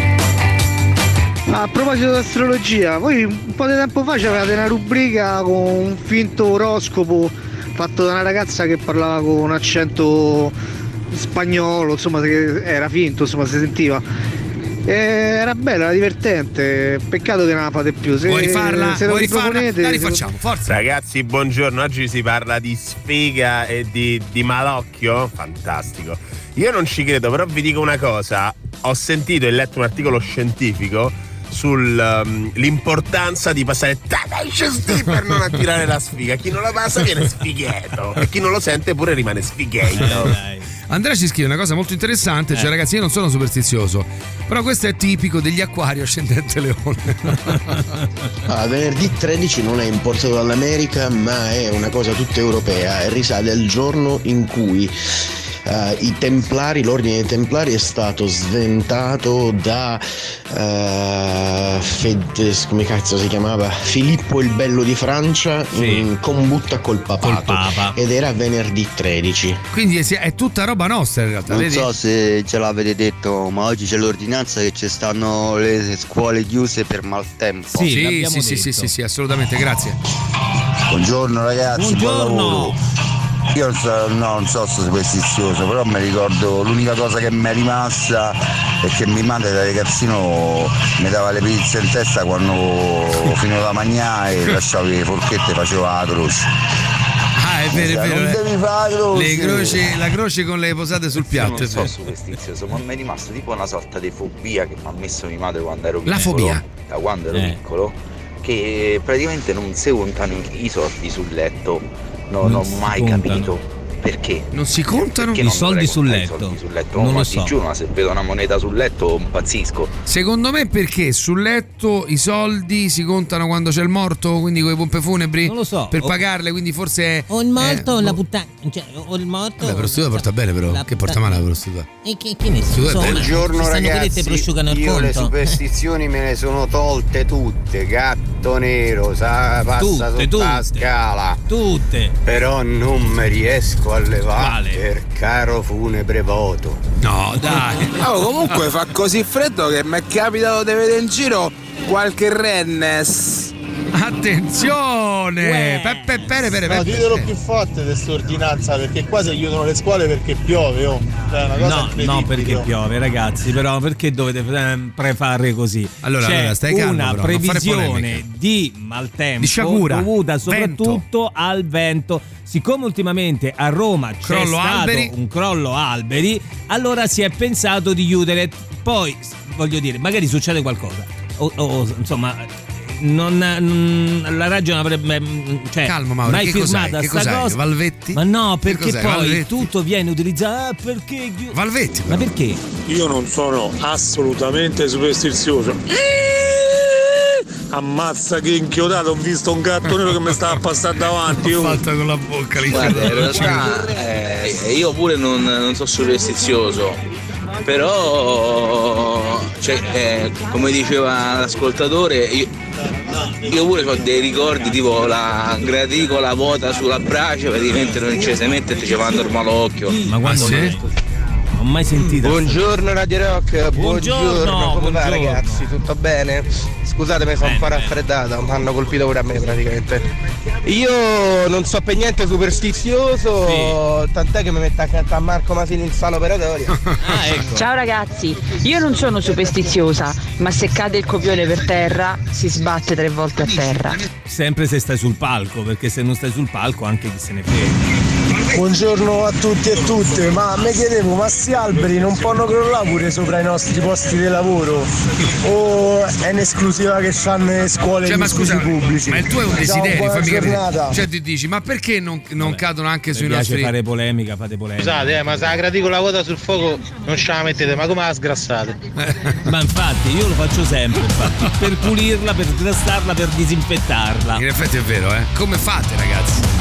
A proposito di astrologia, voi un po' di tempo fa c'avevate una rubrica con un finto oroscopo fatto da una ragazza che parlava con un accento spagnolo, insomma, che era finto, insomma, si sentiva. E era bella, era divertente, peccato che non la fate più. Se,
vuoi farla?
Se
vuoi
rifarla?
La rifacciamo, forza.
Ragazzi, buongiorno, oggi si parla di sfiga e di, di malocchio, fantastico. Io non ci credo, però vi dico una cosa, ho sentito e letto un articolo scientifico sull'importanza um, di passare Tenacious per non attirare la sfiga. Chi non la passa viene sfighetto e chi non lo sente pure rimane sfighetto.
Andrea ci scrive una cosa molto interessante, cioè eh. ragazzi, io non sono superstizioso, però questo è tipico degli acquari ascendente leone.
Ah, venerdì tredici non è importato dall'America, ma è una cosa tutta europea e risale al giorno in cui Uh, i Templari, l'ordine dei Templari è stato sventato da uh, Fed, come cazzo si chiamava? Filippo il Bello di Francia, sì. in combutta col papato, col Papa. Ed era venerdì tredici.
Quindi è, è tutta roba nostra in realtà.
Non
vedi?
so se ce l'avete detto, ma oggi c'è l'ordinanza che ci stanno le scuole chiuse per maltempo.
Sì, sì, sì, sì, sì, sì, sì, assolutamente, grazie.
Buongiorno ragazzi,
buongiorno.
buon lavoro. Io non so, no, non so superstizioso, però mi ricordo l'unica cosa che mi è rimasta è che mia madre da ragazzino mi dava le pizze in testa quando finivo da mangiare e lasciavo le forchette e facevo la croce.
Ah, è vero, è vero.
Non devi fare croce.
Le croci, la croce con le posate sul piatto.
Non so superstizioso, ma mi è rimasta tipo una sorta di fobia che mi ha messo mia madre quando ero piccolo.
La fobia?
Da quando ero eh. piccolo, che praticamente non si contano i soldi sul letto. No, non ho mai contano. capito perché.
Non si contano
i
soldi sul letto?
soldi sul letto?
Non
no,
lo
ma
so.
ti giuro, ma se vedo una moneta sul letto impazzisco.
Secondo me perché sul letto i soldi si contano quando c'è il morto, quindi con le pompe funebri?
Non lo so.
Per
o...
pagarle, quindi forse.
O il morto
eh,
o la puttana. Cioè, o il morto.
La prostituta porta bene, però. Che porta male la prostituta?
E che, che ne so?
Buongiorno ragazzi. Io le superstizioni me ne sono tolte tutte. Gatto nero, sa, passa tutte, sotto tutte, la scala.
Tutte.
Però non mi riesco a levare vale. per caro funebre voto.
No, dai.
Oh, comunque fa così freddo che mi è capitato di vedere in giro qualche Rennes.
Attenzione! Peppe, pere, pere,
no, ditelo più forte questa ordinanza, perché qua si chiudono le scuole perché piove, oh. Cioè, una cosa
no, no, perché oh. piove, ragazzi, però perché dovete sempre fare così?
Allora,
c'è
allora stai calmo,
una
però,
previsione di maltempo
di sciagura,
dovuta soprattutto vento. al vento. Siccome ultimamente a Roma c'è crollo stato alberi. un crollo alberi, allora si è pensato di chiudere. Poi, voglio dire, magari succede qualcosa. O, o insomma. Non, non la ragione avrebbe cioè
calmo Mauro,
mai
che
firmata
cos'è?
sta
che
cosa
Valvetti?
Ma no, perché poi
Valvetti?
tutto viene utilizzato ah, perché
Valvetti
però. Ma perché?
Io non sono assolutamente superstizioso. Ammazza che inchiodato, ho visto un gatto nero che mi stava a passare davanti.
Ho fatto con la bocca lì.
Guarda, in realtà eh, io pure non, non sono superstizioso, però cioè, eh, come diceva l'ascoltatore, io, io pure ho dei ricordi tipo la graticola vuota sulla brace, praticamente non ci si mette e ti ci va a normale occhio.
Ma quando sì? Non ho mai sentito.
Buongiorno Radio Rock, buongiorno, buongiorno. Come va ragazzi? Tutto bene? Scusate, mi sono un po' raffreddato, mi hanno colpito pure a me praticamente. Io non so per niente superstizioso, sì. Tant'è che mi metto accanto a Marco Masini in sala operatoria.
Ah, ecco.
Ciao ragazzi, io non sono superstiziosa, ma se cade il copione per terra si sbatte tre volte a terra.
Sempre se stai sul palco, perché se non stai sul palco anche chi se ne frega.
Buongiorno a tutti e tutte, ma mi chiedevo, ma sti alberi non possono crollare pure sopra i nostri posti di lavoro? O è un'esclusiva che hanno le scuole
cioè,
e gli
ma scusa,
pubblici?
Ma il tuo è un
Ciao,
desiderio, fammi
giornata.
capire. Cioè ti dici, ma perché non, non
Vabbè,
cadono anche sui
piace
nostri...
fare polemica, fate polemica.
Scusate, eh, ma se la graticola vuota sul fuoco non ce la mettete, ma come la sgrassate?
Ma infatti io lo faccio sempre, infatti, per pulirla, per sgrassarla, per disinfettarla.
In effetti è vero, eh? Come fate ragazzi?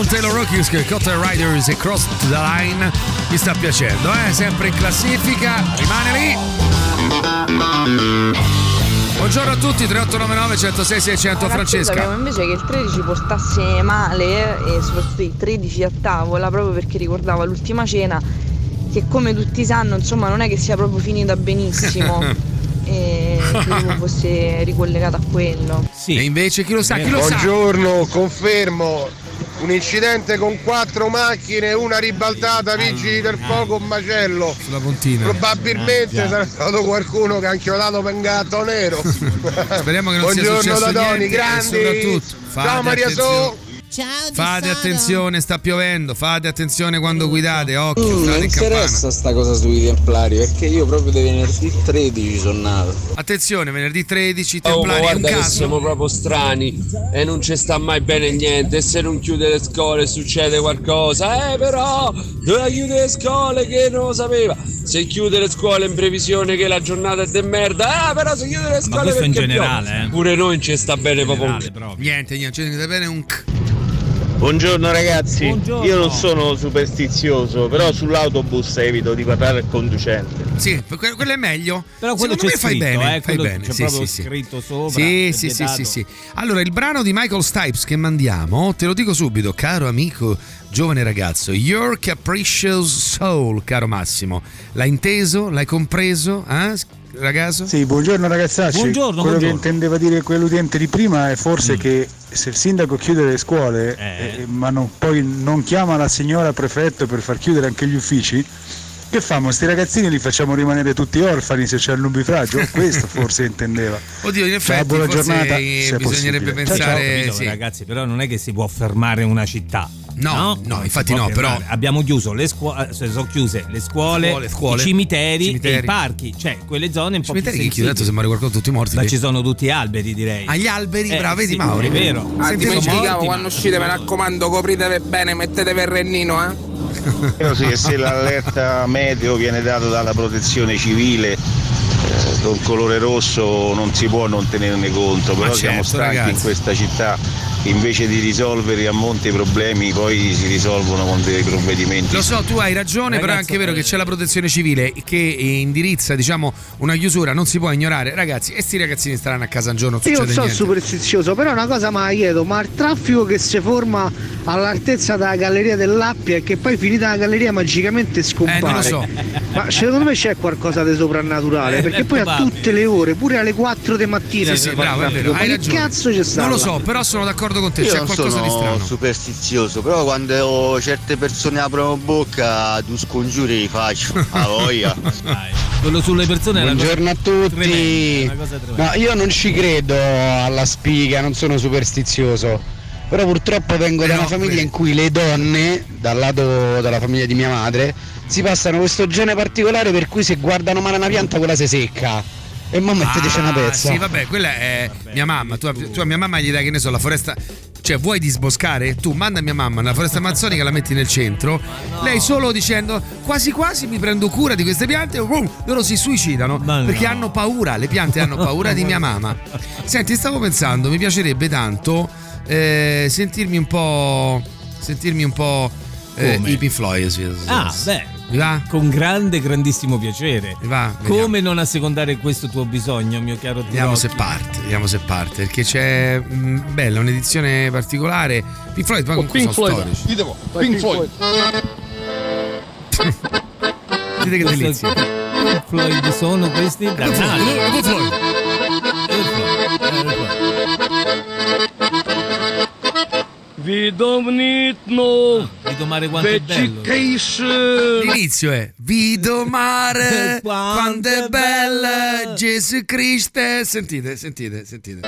Taylor Hawkins, Cotton Riders e Cross the Line mi sta piacendo, eh? Sempre in classifica, rimane lì. Buongiorno a tutti, tre otto nove nove, uno zero sei sei zero zero. Francesca.
Sapevo invece che il tredici portasse male, e soprattutto il tredici a tavola, proprio perché ricordava l'ultima cena, che come tutti sanno, insomma, non è che sia proprio finita benissimo. E credevo fosse ricollegata a quello.
Sì. E invece chi lo sa, chi lo
Buongiorno, sa? Confermo. Un incidente con quattro macchine, una ribaltata, vigili del fuoco, un macello.
Sulla pontina.
Probabilmente
ah,
sarà stato qualcuno che ha inchiodato per un gatto nero.
Speriamo che non
Buongiorno
sia successo
da Toni,
niente,
grandi.
e soprattutto
Ciao Maria So.
Ciao,
fate
tesoro.
attenzione, sta piovendo, fate attenzione quando guidate, occhio,
Mm,
state
mi
in campana.
interessa sta cosa sui templari, perché io proprio di venerdì tredici sono nato.
Attenzione, venerdì tredici,
Oh,
templari,
ma
è un
guarda che
caso.
siamo proprio strani e non ci sta mai bene niente. E se non chiude le scuole succede qualcosa. Eh però doveva chiudere le scuole, che non lo sapeva. Se chiude le scuole in previsione che la giornata è de merda. Ah però se chiude le scuole,
ma questo in
perché
generale,
piove.
eh.
Pure noi non ci sta bene proprio.
Niente, niente, c'è da bene un c-
Buongiorno ragazzi,
Buongiorno.
io non sono superstizioso, però sull'autobus evito di parlare al conducente.
Sì, que- quello è meglio.
Però quello
Secondo
c'è
me fai
scritto,
bene,
eh,
fai
quello
bene.
c'è
Sì,
proprio
sì, sì.
scritto sopra.
Sì,
è
sì, sì,
vietato.
sì, sì. Allora, il brano di Michael Stipes che mandiamo, te lo dico subito, caro amico, giovane ragazzo, Your Capricious Soul, caro Massimo. L'hai inteso? L'hai compreso? Eh? Ragazzo?
Sì, buongiorno ragazzacci.
Buongiorno,
Quello
buongiorno.
che intendeva dire quell'utente di prima è forse
Mm.
che se il sindaco chiude le scuole,
Eh.
eh, ma non- poi non chiama la signora prefetto per far chiudere anche gli uffici, che famo? Questi ragazzini li facciamo rimanere tutti orfani se c'è il nubifragio? Questo forse intendeva.
Oddio, in
Ciao,
effetti
buona
forse
giornata,
eh,
se è
bisognerebbe
possibile. Ciao, ciao.
pensare
Capito,
sì.
ragazzi, però non è che si può fermare una città.
No,
No,
no,
Non
infatti
si può
no, però-
fermare. Abbiamo chiuso le scuole, sono chiuse le scuole,
Scuole, scuole,
i cimiteri,
cimiteri.
e i parchi, cioè quelle zone un po' più
Cimiteri che
sensibili.
chiudeto se muore qualcuno tutti morti.
Ma
lì.
ci sono tutti alberi, direi.
Agli alberi,
Eh,
bravo, vedi
sì,
Mauri.
è vero.
Ah,
Senti,
dimenticavo,
morti,
quando
ma-
uscite, mi raccomando, copritevi bene, mettetevi il rennino, eh?
Però sì, se l'allerta meteo viene dato dalla protezione civile eh, col colore rosso non si può non tenerne conto, però
Ma
siamo
certo,
stanchi
ragazzi.
in questa città. Invece di risolvere a monte i problemi, poi si risolvono con dei provvedimenti.
Lo so, tu hai ragione, però è
Ragazzo,
anche vero che c'è la protezione civile che indirizza, diciamo, una chiusura, non si può ignorare. Ragazzi, e sti ragazzini staranno a casa un giorno, non
Io
succede
non sono
niente.
superstizioso, però una cosa me la chiedo, ma il traffico che si forma all'altezza della galleria dell'Appia e che poi finita la galleria magicamente scompare,
Eh, non lo so.
ma secondo me c'è qualcosa di soprannaturale,
Eh,
perché
è
poi a
probabile.
tutte le ore, pure alle quattro di mattina
Sì,
si
sì,
fa il
bravo, è
traffico.
vero,
Ma
hai
che
ragione.
cazzo c'è stato?
Non lo so, però sono d'accordo con te,
Io
c'è
non
qualcosa
sono
di strano.
superstizioso, però quando certe persone aprono bocca, tu scongiuri li faccio. A voglia.
Dai, quello sulle persone è una cosa
Buongiorno a tutti.
tremenda, una cosa tremenda.
No, io non ci credo alla spiga, non sono superstizioso. Però purtroppo vengo da
Però,
una famiglia
beh.
in cui le donne, dal lato della famiglia di mia madre, si passano questo gene particolare per cui se guardano male una pianta quella si secca. E mo metteteci una pezza.
Sì, vabbè, quella è mia mamma. Tu, tu a mia mamma gli dai, che ne so, la foresta. Cioè, vuoi disboscare? Tu manda mia mamma nella foresta amazzonica, la metti nel centro. Lei solo dicendo quasi quasi mi prendo cura di queste piante, uh, loro si suicidano
Ma
perché
no.
hanno paura. Le piante hanno paura di mia mamma. Senti, stavo pensando, mi piacerebbe tanto eh, sentirmi un po'. Sentirmi un po'. Eh,
Come?
i Pink Floyd.
Ah, beh.
Mi va?
Con grande, grandissimo piacere.
Mi va? Vediamo.
Come non assecondare questo tuo bisogno, mio caro
Vediamo se
Tirocchi?
parte, vediamo se parte, perché c'è mh, bella un'edizione particolare. Pink Floyd, ma comunque
Pink
sono
Floyd,
storici.
ditelo, Pink Floyd.
Vedete che delizia.
Pink Floyd sono questi? Dannati.
Pink Floyd.
Vi domnitno
Vedo mare quanto è bello.
L'inizio è Vido mare quando è bella Gesù Cristo. Sentite, sentite, sentite.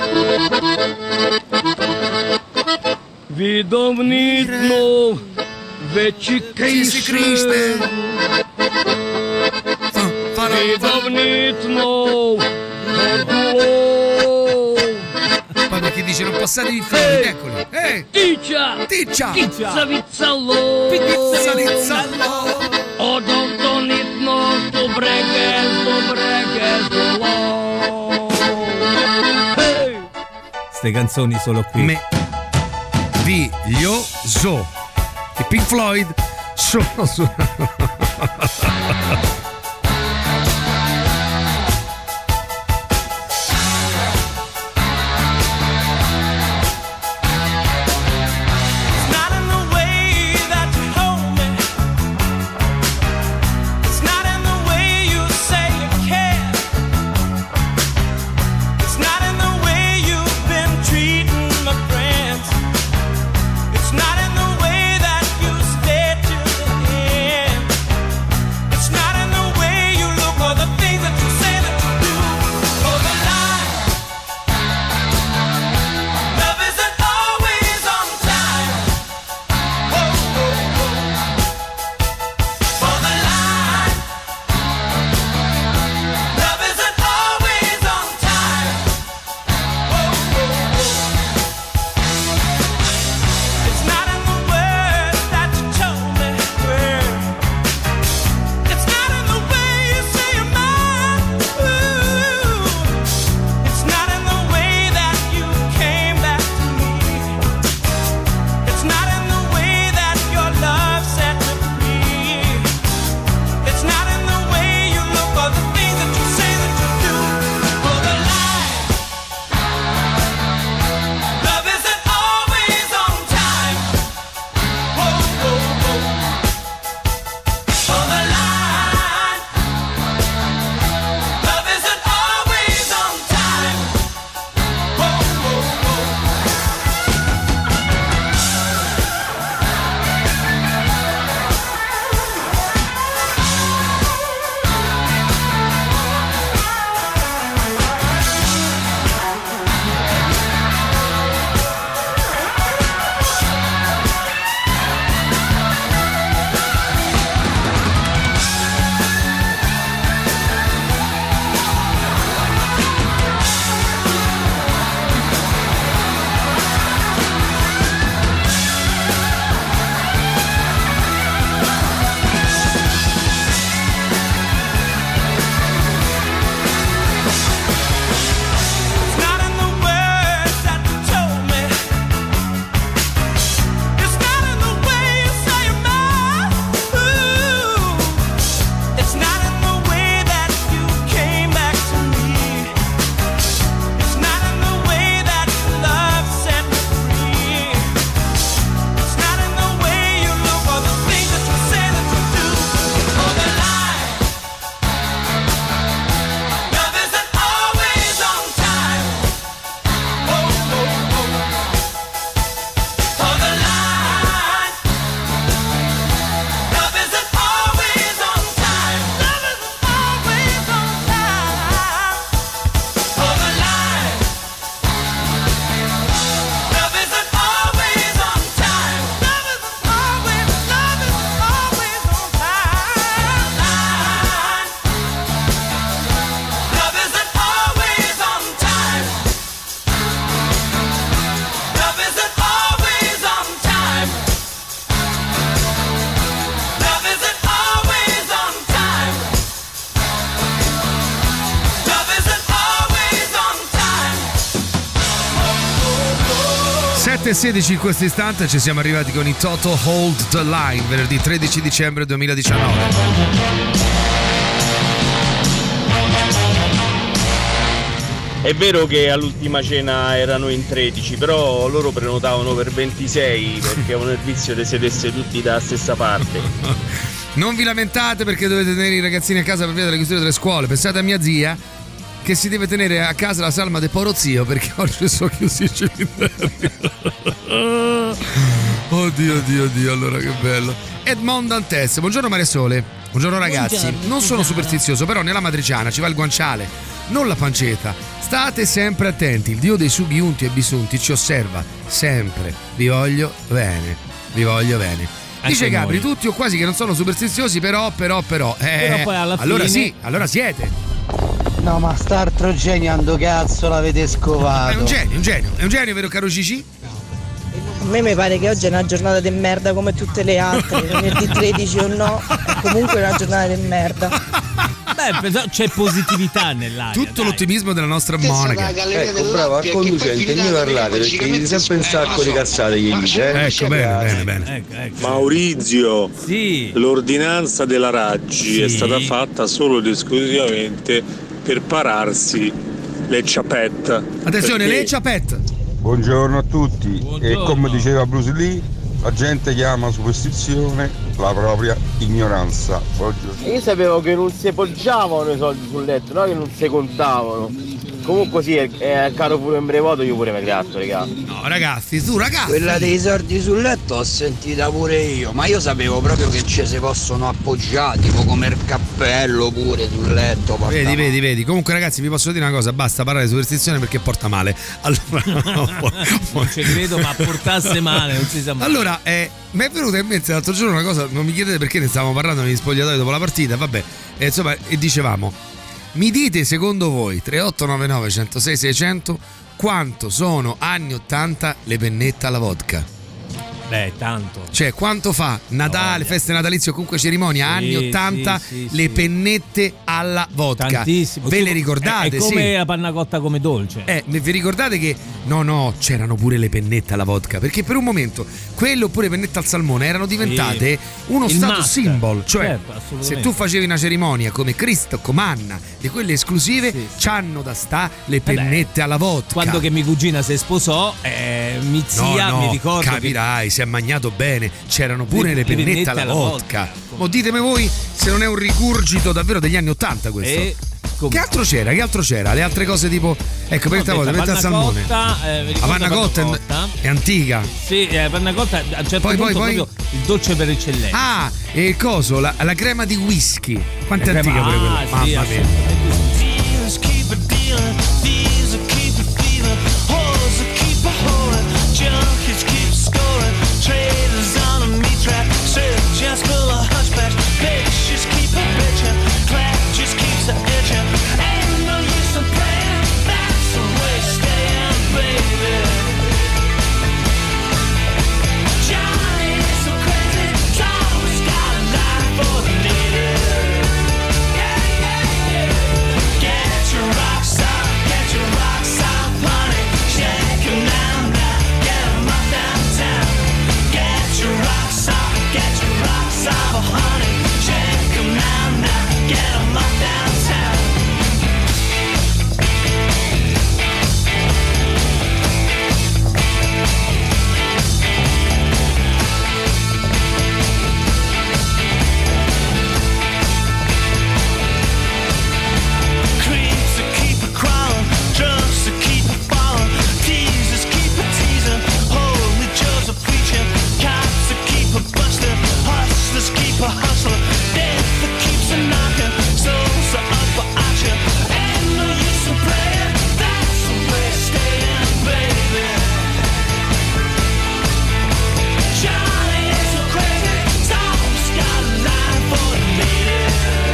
Vi domnitno
Gesù Cristo.
Vi domnitno
Poi perché dice non passatevi i Floyd, eccoli. Eh!
Ticcia
Ticcia!
Pizza Vizzallo
Pizza Vizzallo.
O don donitno tu breges tu breges
Ste canzoni solo qui.
Me Viglioso. I Pink Floyd sono su sette e sedici in questo istante, ci siamo arrivati con i Toto Hold the Line, venerdì tredici dicembre duemiladiciannove.
È vero che all'ultima cena erano in tredici, però loro prenotavano per ventisei perché avevano il vizio di sedersi tutti dalla stessa parte.
Non vi lamentate perché dovete tenere i ragazzini a casa per via della chiusura delle scuole. Pensate a mia zia che si deve tenere a casa la salma del porozio perché oggi sono chiusi i cimiteri. Oddio, oddio, oddio, allora che bello. Edmond Dantes, buongiorno Maria Sole. Buongiorno ragazzi. Buongiorno. Non sono superstizioso, però nella matriciana ci va il guanciale, non la pancetta. State sempre attenti, il dio dei sughi unti e bisunti ci osserva sempre. Vi voglio bene, vi voglio bene. Anche dice Gabri, noi. Tutti o quasi che non sono superstiziosi, però, però, però. Eh,
però poi alla
allora
fine...
sì, allora siete.
No, ma st'altro genio ando cazzo l'avete scovato.
È un genio, un genio, è un genio, vero caro Cici?
A me mi pare che oggi è una giornata di merda come tutte le altre, venerdì tredici o no, è comunque una giornata di merda.
Vabbè, c'è positività nell'aria.
Tutto
dai.
l'ottimismo della nostra Monica.
Ecco, bravo, al conducente mi parlate perché gli sempre un sacco di cazzate gli dice. Eh?
Ecco, bene, bene, bene.
Ecco, ecco.
Maurizio,
sì.
l'ordinanza della Raggi
sì.
è stata fatta solo ed esclusivamente per pararsi le ciapette.
Attenzione,
perché...
le ciapette.
Buongiorno a tutti.
Buongiorno.
E come diceva Bruce Lee, la gente chiama superstizione la propria ignoranza. Buongiorno.
Io sapevo che non si poggiavano i soldi sul letto, no che non si contavano. Comunque sì, è, è caro pure in brevoto, io pure mi gratto, raga.
No ragazzi, tu ragazzi.
Quella dei soldi sul letto ho sentita pure io, ma io sapevo proprio che ci si possono appoggiare, tipo come il cappello pure sul letto.
Vedi,
male.
vedi, vedi. Comunque ragazzi, vi posso dire una cosa, basta parlare di superstizione perché porta male. Allora,
non ci credo, ma portasse male, non si sa mai.
Allora, eh, mi è venuta in mente l'altro giorno una cosa, non mi chiedete perché ne stavamo parlando negli spogliatoi dopo la partita, vabbè, e insomma, e dicevamo, mi dite secondo voi, tre otto nove nove uno zero sei sei zero zero, quanto sono anni ottanta le pennette alla vodka?
Beh, tanto.
Cioè, quanto fa Natale, feste natalizie o comunque cerimonia,
sì,
anni ottanta,
sì, sì,
le
sì.
pennette alla vodka?
Tantissimo.
Ve
Tu-
le ricordate?
È, è come
sì.
la panna cotta come dolce.
Eh, vi ricordate che no, no, c'erano pure le pennette alla vodka? Perché per un momento quelle oppure pennette al salmone erano diventate
Sì.
uno
Il
status
must.
symbol. Cioè,
Certo, assolutamente.
se tu facevi una cerimonia come Cristo, Comanna, di quelle esclusive,
Sì.
c'hanno da sta le pennette alla vodka.
Quando che mia cugina si sposò, eh, mia zia
no, no,
mi ricordo
capirai, si è magnato bene. C'erano pure
Le-
le,
le
pennette,
pennette
alla,
alla
vodka.
vodka.
Ma ditemi voi se non è un rigurgito davvero degli anni ottanta questo.
E
Che altro c'era? Che altro c'era? Le altre cose tipo ecco, per
Vabbè,
volta,
la
pennette al
panna
salmone.
cotta, eh, vi
la
ricordo
panna
la
cotta è,
cotta?
è antica.
Sì, eh, panna cotta a un certo
Poi,
punto
poi,
proprio il dolce per eccellenza.
Ah, e il coso, la, la crema di whisky. Quanto è
La
antica
crema-
pure quella?
ah, sì,
Mamma mia.
assolutamente.
Dealers keep a dealing, thieves keep a thieving, whores keep a whoring, junkies keep scoring, traders on a meat track, surgeons full of hunchbacks, bitches keep a bitchin', clap just keeps a itchin', ain't no use in praying, that's the way staying, baby. Johnny is so crazy, Tom's got a line for the needed. Get your rocks up, get your rocks up, honey. Shake 'em now, now, get 'em up downtown. Get your rocks up, get your rocks up, honey. Shake 'em now, now, get 'em up downtown. Creeps that keep a crawling, drunks that keep a falling, teasers keep a teasing, holy Joe's a preaching, cops that keep a busting, hustlers keep a hustling, death that keeps a knocking, souls are up a auction, ain't no use in praying, that's the way staying, baby. Johnny is so crazy, Tom's got a line for the lady.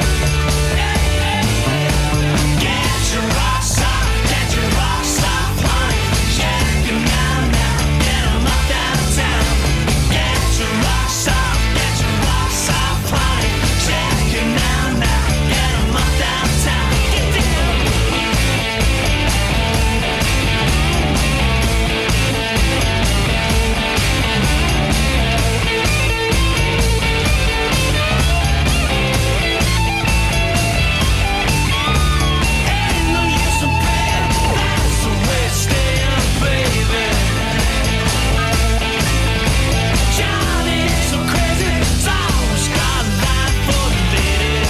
Get your rocks up, get your rocks up, honey. Shake 'em now, now, get 'em up downtown. Get your rocks up, get your rocks up, honey. Shake 'em now, now, get 'em up downtown. Get Ain't no use in praying, that's the way it's staying, baby. Johnny is so crazy, Tom's got a line for the lady.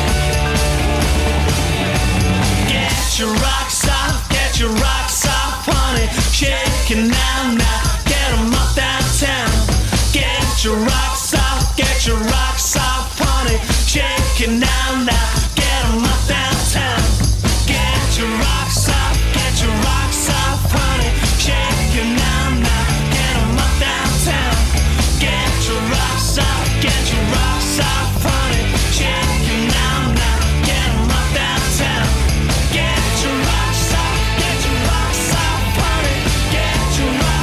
Get your rocks off, get your rocks off, honey. Shake it now, now, get 'em up downtown. Get your rocks off, get your rocks off, honey. Shake it now, now, get 'em up downtown. Get your rocks off, get your rocks off, honey. Shake it now, now, get 'em up downtown. Get your rocks off, get your rocks off, honey. Shake it now, now, get 'em up downtown. Get your rocks off, get your rocks off, honey. Get your rocks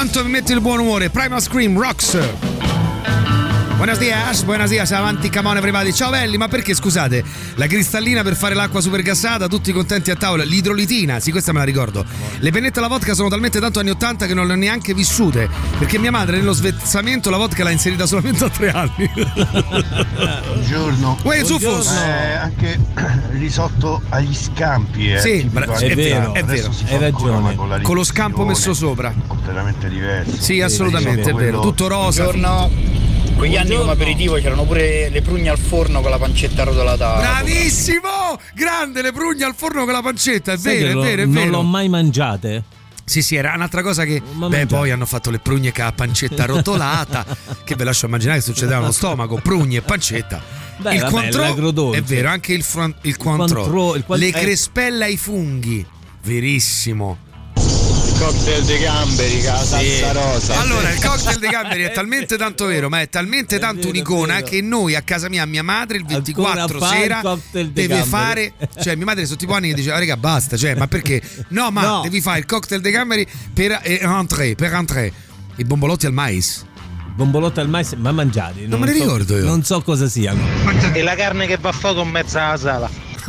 Quanto mi mette il buon umore. Primal Scream, Rocks. Buenos dias, buenos dias, avanti, come on everybody. Ciao belli, ma perché scusate? La cristallina per fare l'acqua super gassata, tutti contenti a tavola. L'idrolitina, sì, questa me la ricordo. Le pennette alla vodka sono talmente tanto anni ottanta che non le ho neanche vissute, perché mia madre nello svezzamento la vodka l'ha inserita solamente a tre anni.
Buongiorno.
Uè, Zufus.
Eh, anche risotto agli scampi, eh.
Sì, bra- è vero, è vero,
hai ragione. Con,
con lo scampo messo sopra.
Completamente diverso.
Sì, assolutamente, è vero. Tutto rosa.
Buongiorno. Quegli anni come aperitivo c'erano pure le prugne al forno con la pancetta arrotolata.
Bravissimo! Grande, le prugne al forno con la pancetta, è
Sai
vero, è
lo-
vero, è
non
vero.
l'ho mai mangiate.
Sì, sì, era un'altra cosa che. Beh,
mangiato.
poi hanno fatto le prugne con la pancetta arrotolata. Che ve lascio immaginare che succedeva allo stomaco, prugne e pancetta.
Beh,
il
vabbè,
cointreau
l'agrodolce.
è vero, anche il, fran- il cointreau.
cointreau, il qual-
le
eh.
crespelle ai funghi, verissimo.
Cocktail dei gamberi, casa
Sì.
salsa rosa.
Allora, il cocktail dei gamberi è talmente tanto vero, ma è talmente tanto un'icona che noi a casa mia, mia madre il ventiquattro
Ancora fa il
sera
cocktail dei
deve
gamberi.
fare, cioè mia madre sono tipo anni che dice, ah, raga, basta, cioè, ma perché? No, ma
No.
devi fare il cocktail dei gamberi per eh, entrée, per entrée. I bombolotti al mais.
Bombolotte al mais, ma mangiati.
Non me ne
so-
ricordo io.
Non so cosa siano.
E la carne che va a fuoco in mezzo alla sala.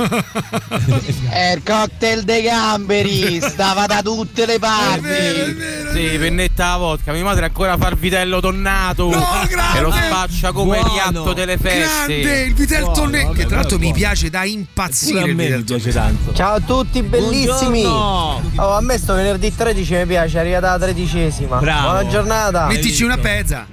È il cocktail dei gamberi, stava da tutte le parti.
Sì, pennetta alla vodka. Mia madre ancora fa il vitello tonnato.
No, grande!
E lo spaccia come
Buono!
piatto delle feste.
Grande, il vitello
Buono,
tonnato,
vabbè,
che tra l'altro
buono.
mi piace da impazzire.
Pure a
il
me
vitello
mi piace
tonnato.
tanto. Ciao a tutti bellissimi.
Buongiorno.
Oh, a me sto venerdì tredici mi piace, è arrivata la tredicesima.
Bravo.
Buona giornata.
Mettici una pezza.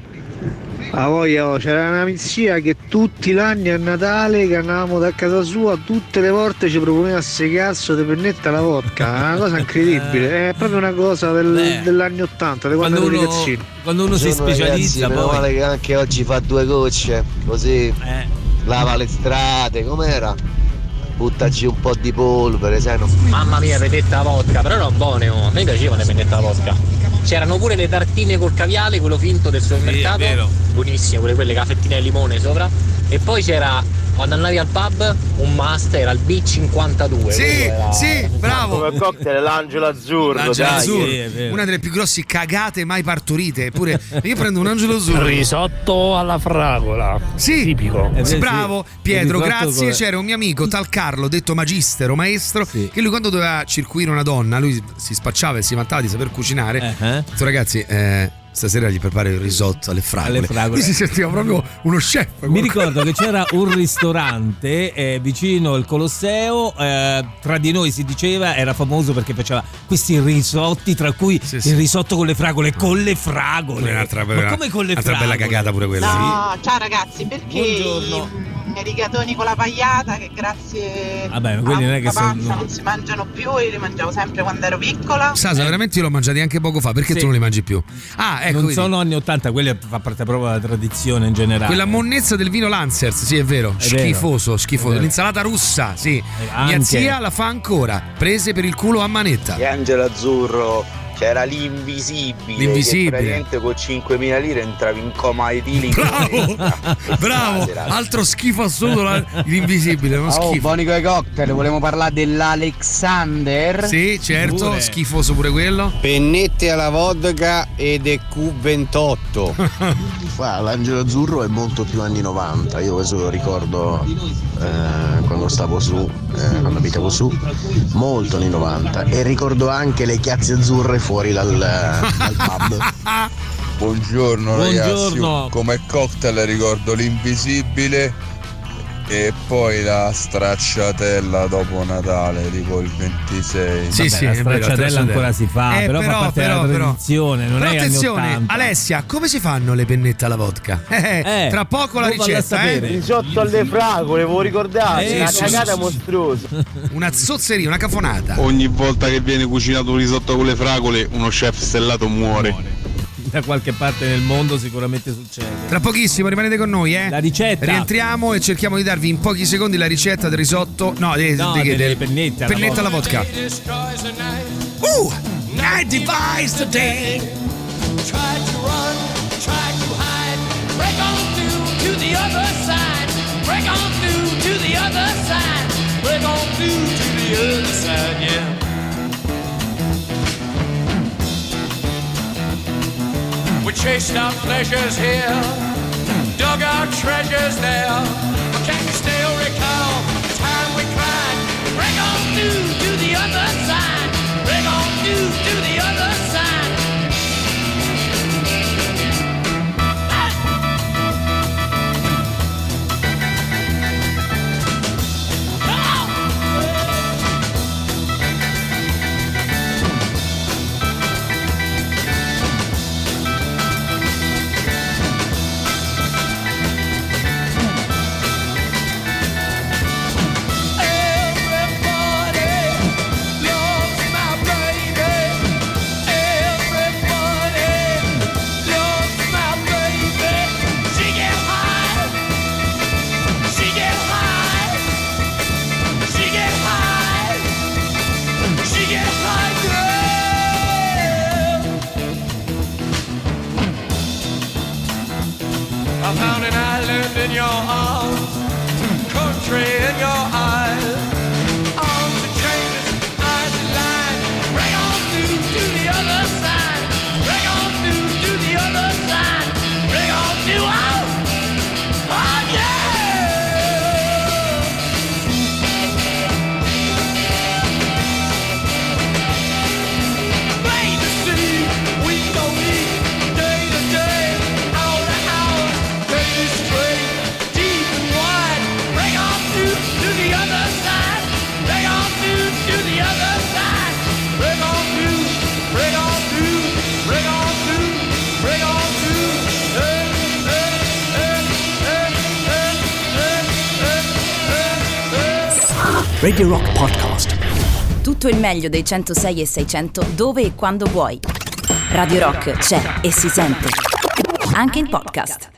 Ah, voglia, oh, c'era una mizia che tutti gli anni a Natale che andavamo da casa sua, tutte le volte ci proponeva queste cazzo di pennetta alla vodka. È una cosa incredibile, è proprio una cosa del,
Beh.
degli anni ottanta, di quando,
Quando
ero
uno,
ragazzino.
quando uno si
Buongiorno,
specializza,
ragazzi, meno
poi.
male
che anche oggi fa due gocce, così
Eh.
lava le strade, com'era? Buttaci un po' di polvere, sai, no?
Mamma mia, pennetta alla vodka, però erano buone, oh. A me piacevano le pennette alla vodka. C'erano pure le tartine col caviale, quello finto del supermercato.
Sì, è vero.
Buonissime, pure quelle con la fettina di limone sopra. E poi c'era, quando andavi al pub, un must, era il B cinquantadue.
Sì,
quello era-
sì, bravo.
Come cocktail l'angelo azzurro,
L'angelo
dai.
azzurro,
Sì, è vero.
una delle più grossi cagate mai partorite. Eppure io prendo un angelo azzurro.
Risotto alla fragola.
Sì,
Tipico.
Eh,
sì,
beh,
bravo
sì.
Pietro,
Il risotto
grazie.
come-
C'era un mio amico, tal Carlo, detto magistero, maestro,
Sì.
che lui quando doveva circuire una donna, lui si spacciava e si vantava di saper cucinare.
Eh, eh.
Ha detto, ragazzi, eh, stasera gli preparo il risotto alle fragole.
Alle fragole.
Lui si sentiva proprio uno chef.
Mi ricordo che c'era un ristorante eh, vicino al Colosseo, eh, tra di noi si diceva, era famoso perché faceva questi risotti, tra cui
Sì, sì.
il risotto con le fragole, con le fragole.
Un'altra,
Ma come con le
un'altra
fragole?
bella cagata pure quella.
No, ciao ragazzi, perché
Buongiorno.
i rigatoni con la pagliata che grazie
Vabbè, ma quelli non è che
a
sono-
panza non si mangiano più, io li mangiavo sempre quando ero piccola.
Sasa, veramente io l'ho mangiati anche poco fa, perché
Sì.
tu non li mangi più? Ah, ecco.
non
vedi.
sono anni ottanta, quelli fa parte proprio della tradizione in generale.
Quella monnezza del vino Lancers, sì, è vero.
È vero.
Schifoso,
È
schifoso.
vero.
L'insalata russa, sì. Mia
anche.
zia la fa ancora, prese per il culo a manetta.
E Angelo Azzurro, c'era l'invisibile.
L'invisibile.
Che praticamente con cinquemila lire entravi in coma etilico.
Bravo, bravo, altro schifo assoluto, la- l'invisibile, uno
Oh,
schifo.
buoni coi cocktail, volevo parlare dell'Alexander.
Sì, certo,
Pure.
schifoso pure quello.
Pennette alla vodka ed E Q ventotto. Guarda, l'angelo azzurro è molto più anni novanta. Io questo lo ricordo eh, quando stavo su, eh, quando abitavo su, molto anni novanta. E ricordo anche le chiazze azzurre fuori dal, dal pub.
Buongiorno,
Buongiorno.
ragazzi, come cocktail ricordo l'invisibile e poi la stracciatella dopo Natale, tipo il ventisei.
Sì,
Vabbè,
sì,
la
è vero, la
stracciatella ancora si fa,
Eh,
però, fa parte della tradizione, non
però
è anni
attenzione,
ottanta.
Alessia, come si fanno le pennette alla vodka? Eh,
Eh,
tra poco la
tu valla a
ricetta,
sapere.
eh?
Risotto alle fragole, ve lo ricordate?
Eh,
Una
sì,
cagata
sì, sì.
mostruosa.
Una zozzeria, una cafonata.
Ogni volta che viene cucinato un risotto con le fragole, uno chef stellato muore.
Da qualche parte nel mondo sicuramente succede.
Tra pochissimo rimanete con noi, eh?
La ricetta.
Rientriamo e cerchiamo di darvi in pochi secondi la ricetta del risotto. No, de,
No,
de- de-
delle
del-
pennette alla
pennetta alla vodka. Uh!
Night divides the day. Try to run, try to hide. Break on through to the other side. Break on through to the other side. Break on through to the other side, yeah. chased our pleasures here, dug our treasures there. But can you still recall the time we cried? Break on through to the other side. Break on through to the other side. I found an island in your arms, country in your eyes, arms and chains, eyes and lines. Break on through to the other side. Break on through to the other side. Break on through, oh, oh yeah. Bay to sea, week to week, day to day, hour to hour. Straight, deep and wide. Break on through to the other side. Break on through to the other side. Break on through, break on through, break on through, break on through. Hey, hey, hey, hey, hey, hey, hey, hey.
Radio Rock Podcast. Tutto il meglio dei centosei e seicento dove e quando vuoi. Radio Rock c'è e si sente. Anche in podcast.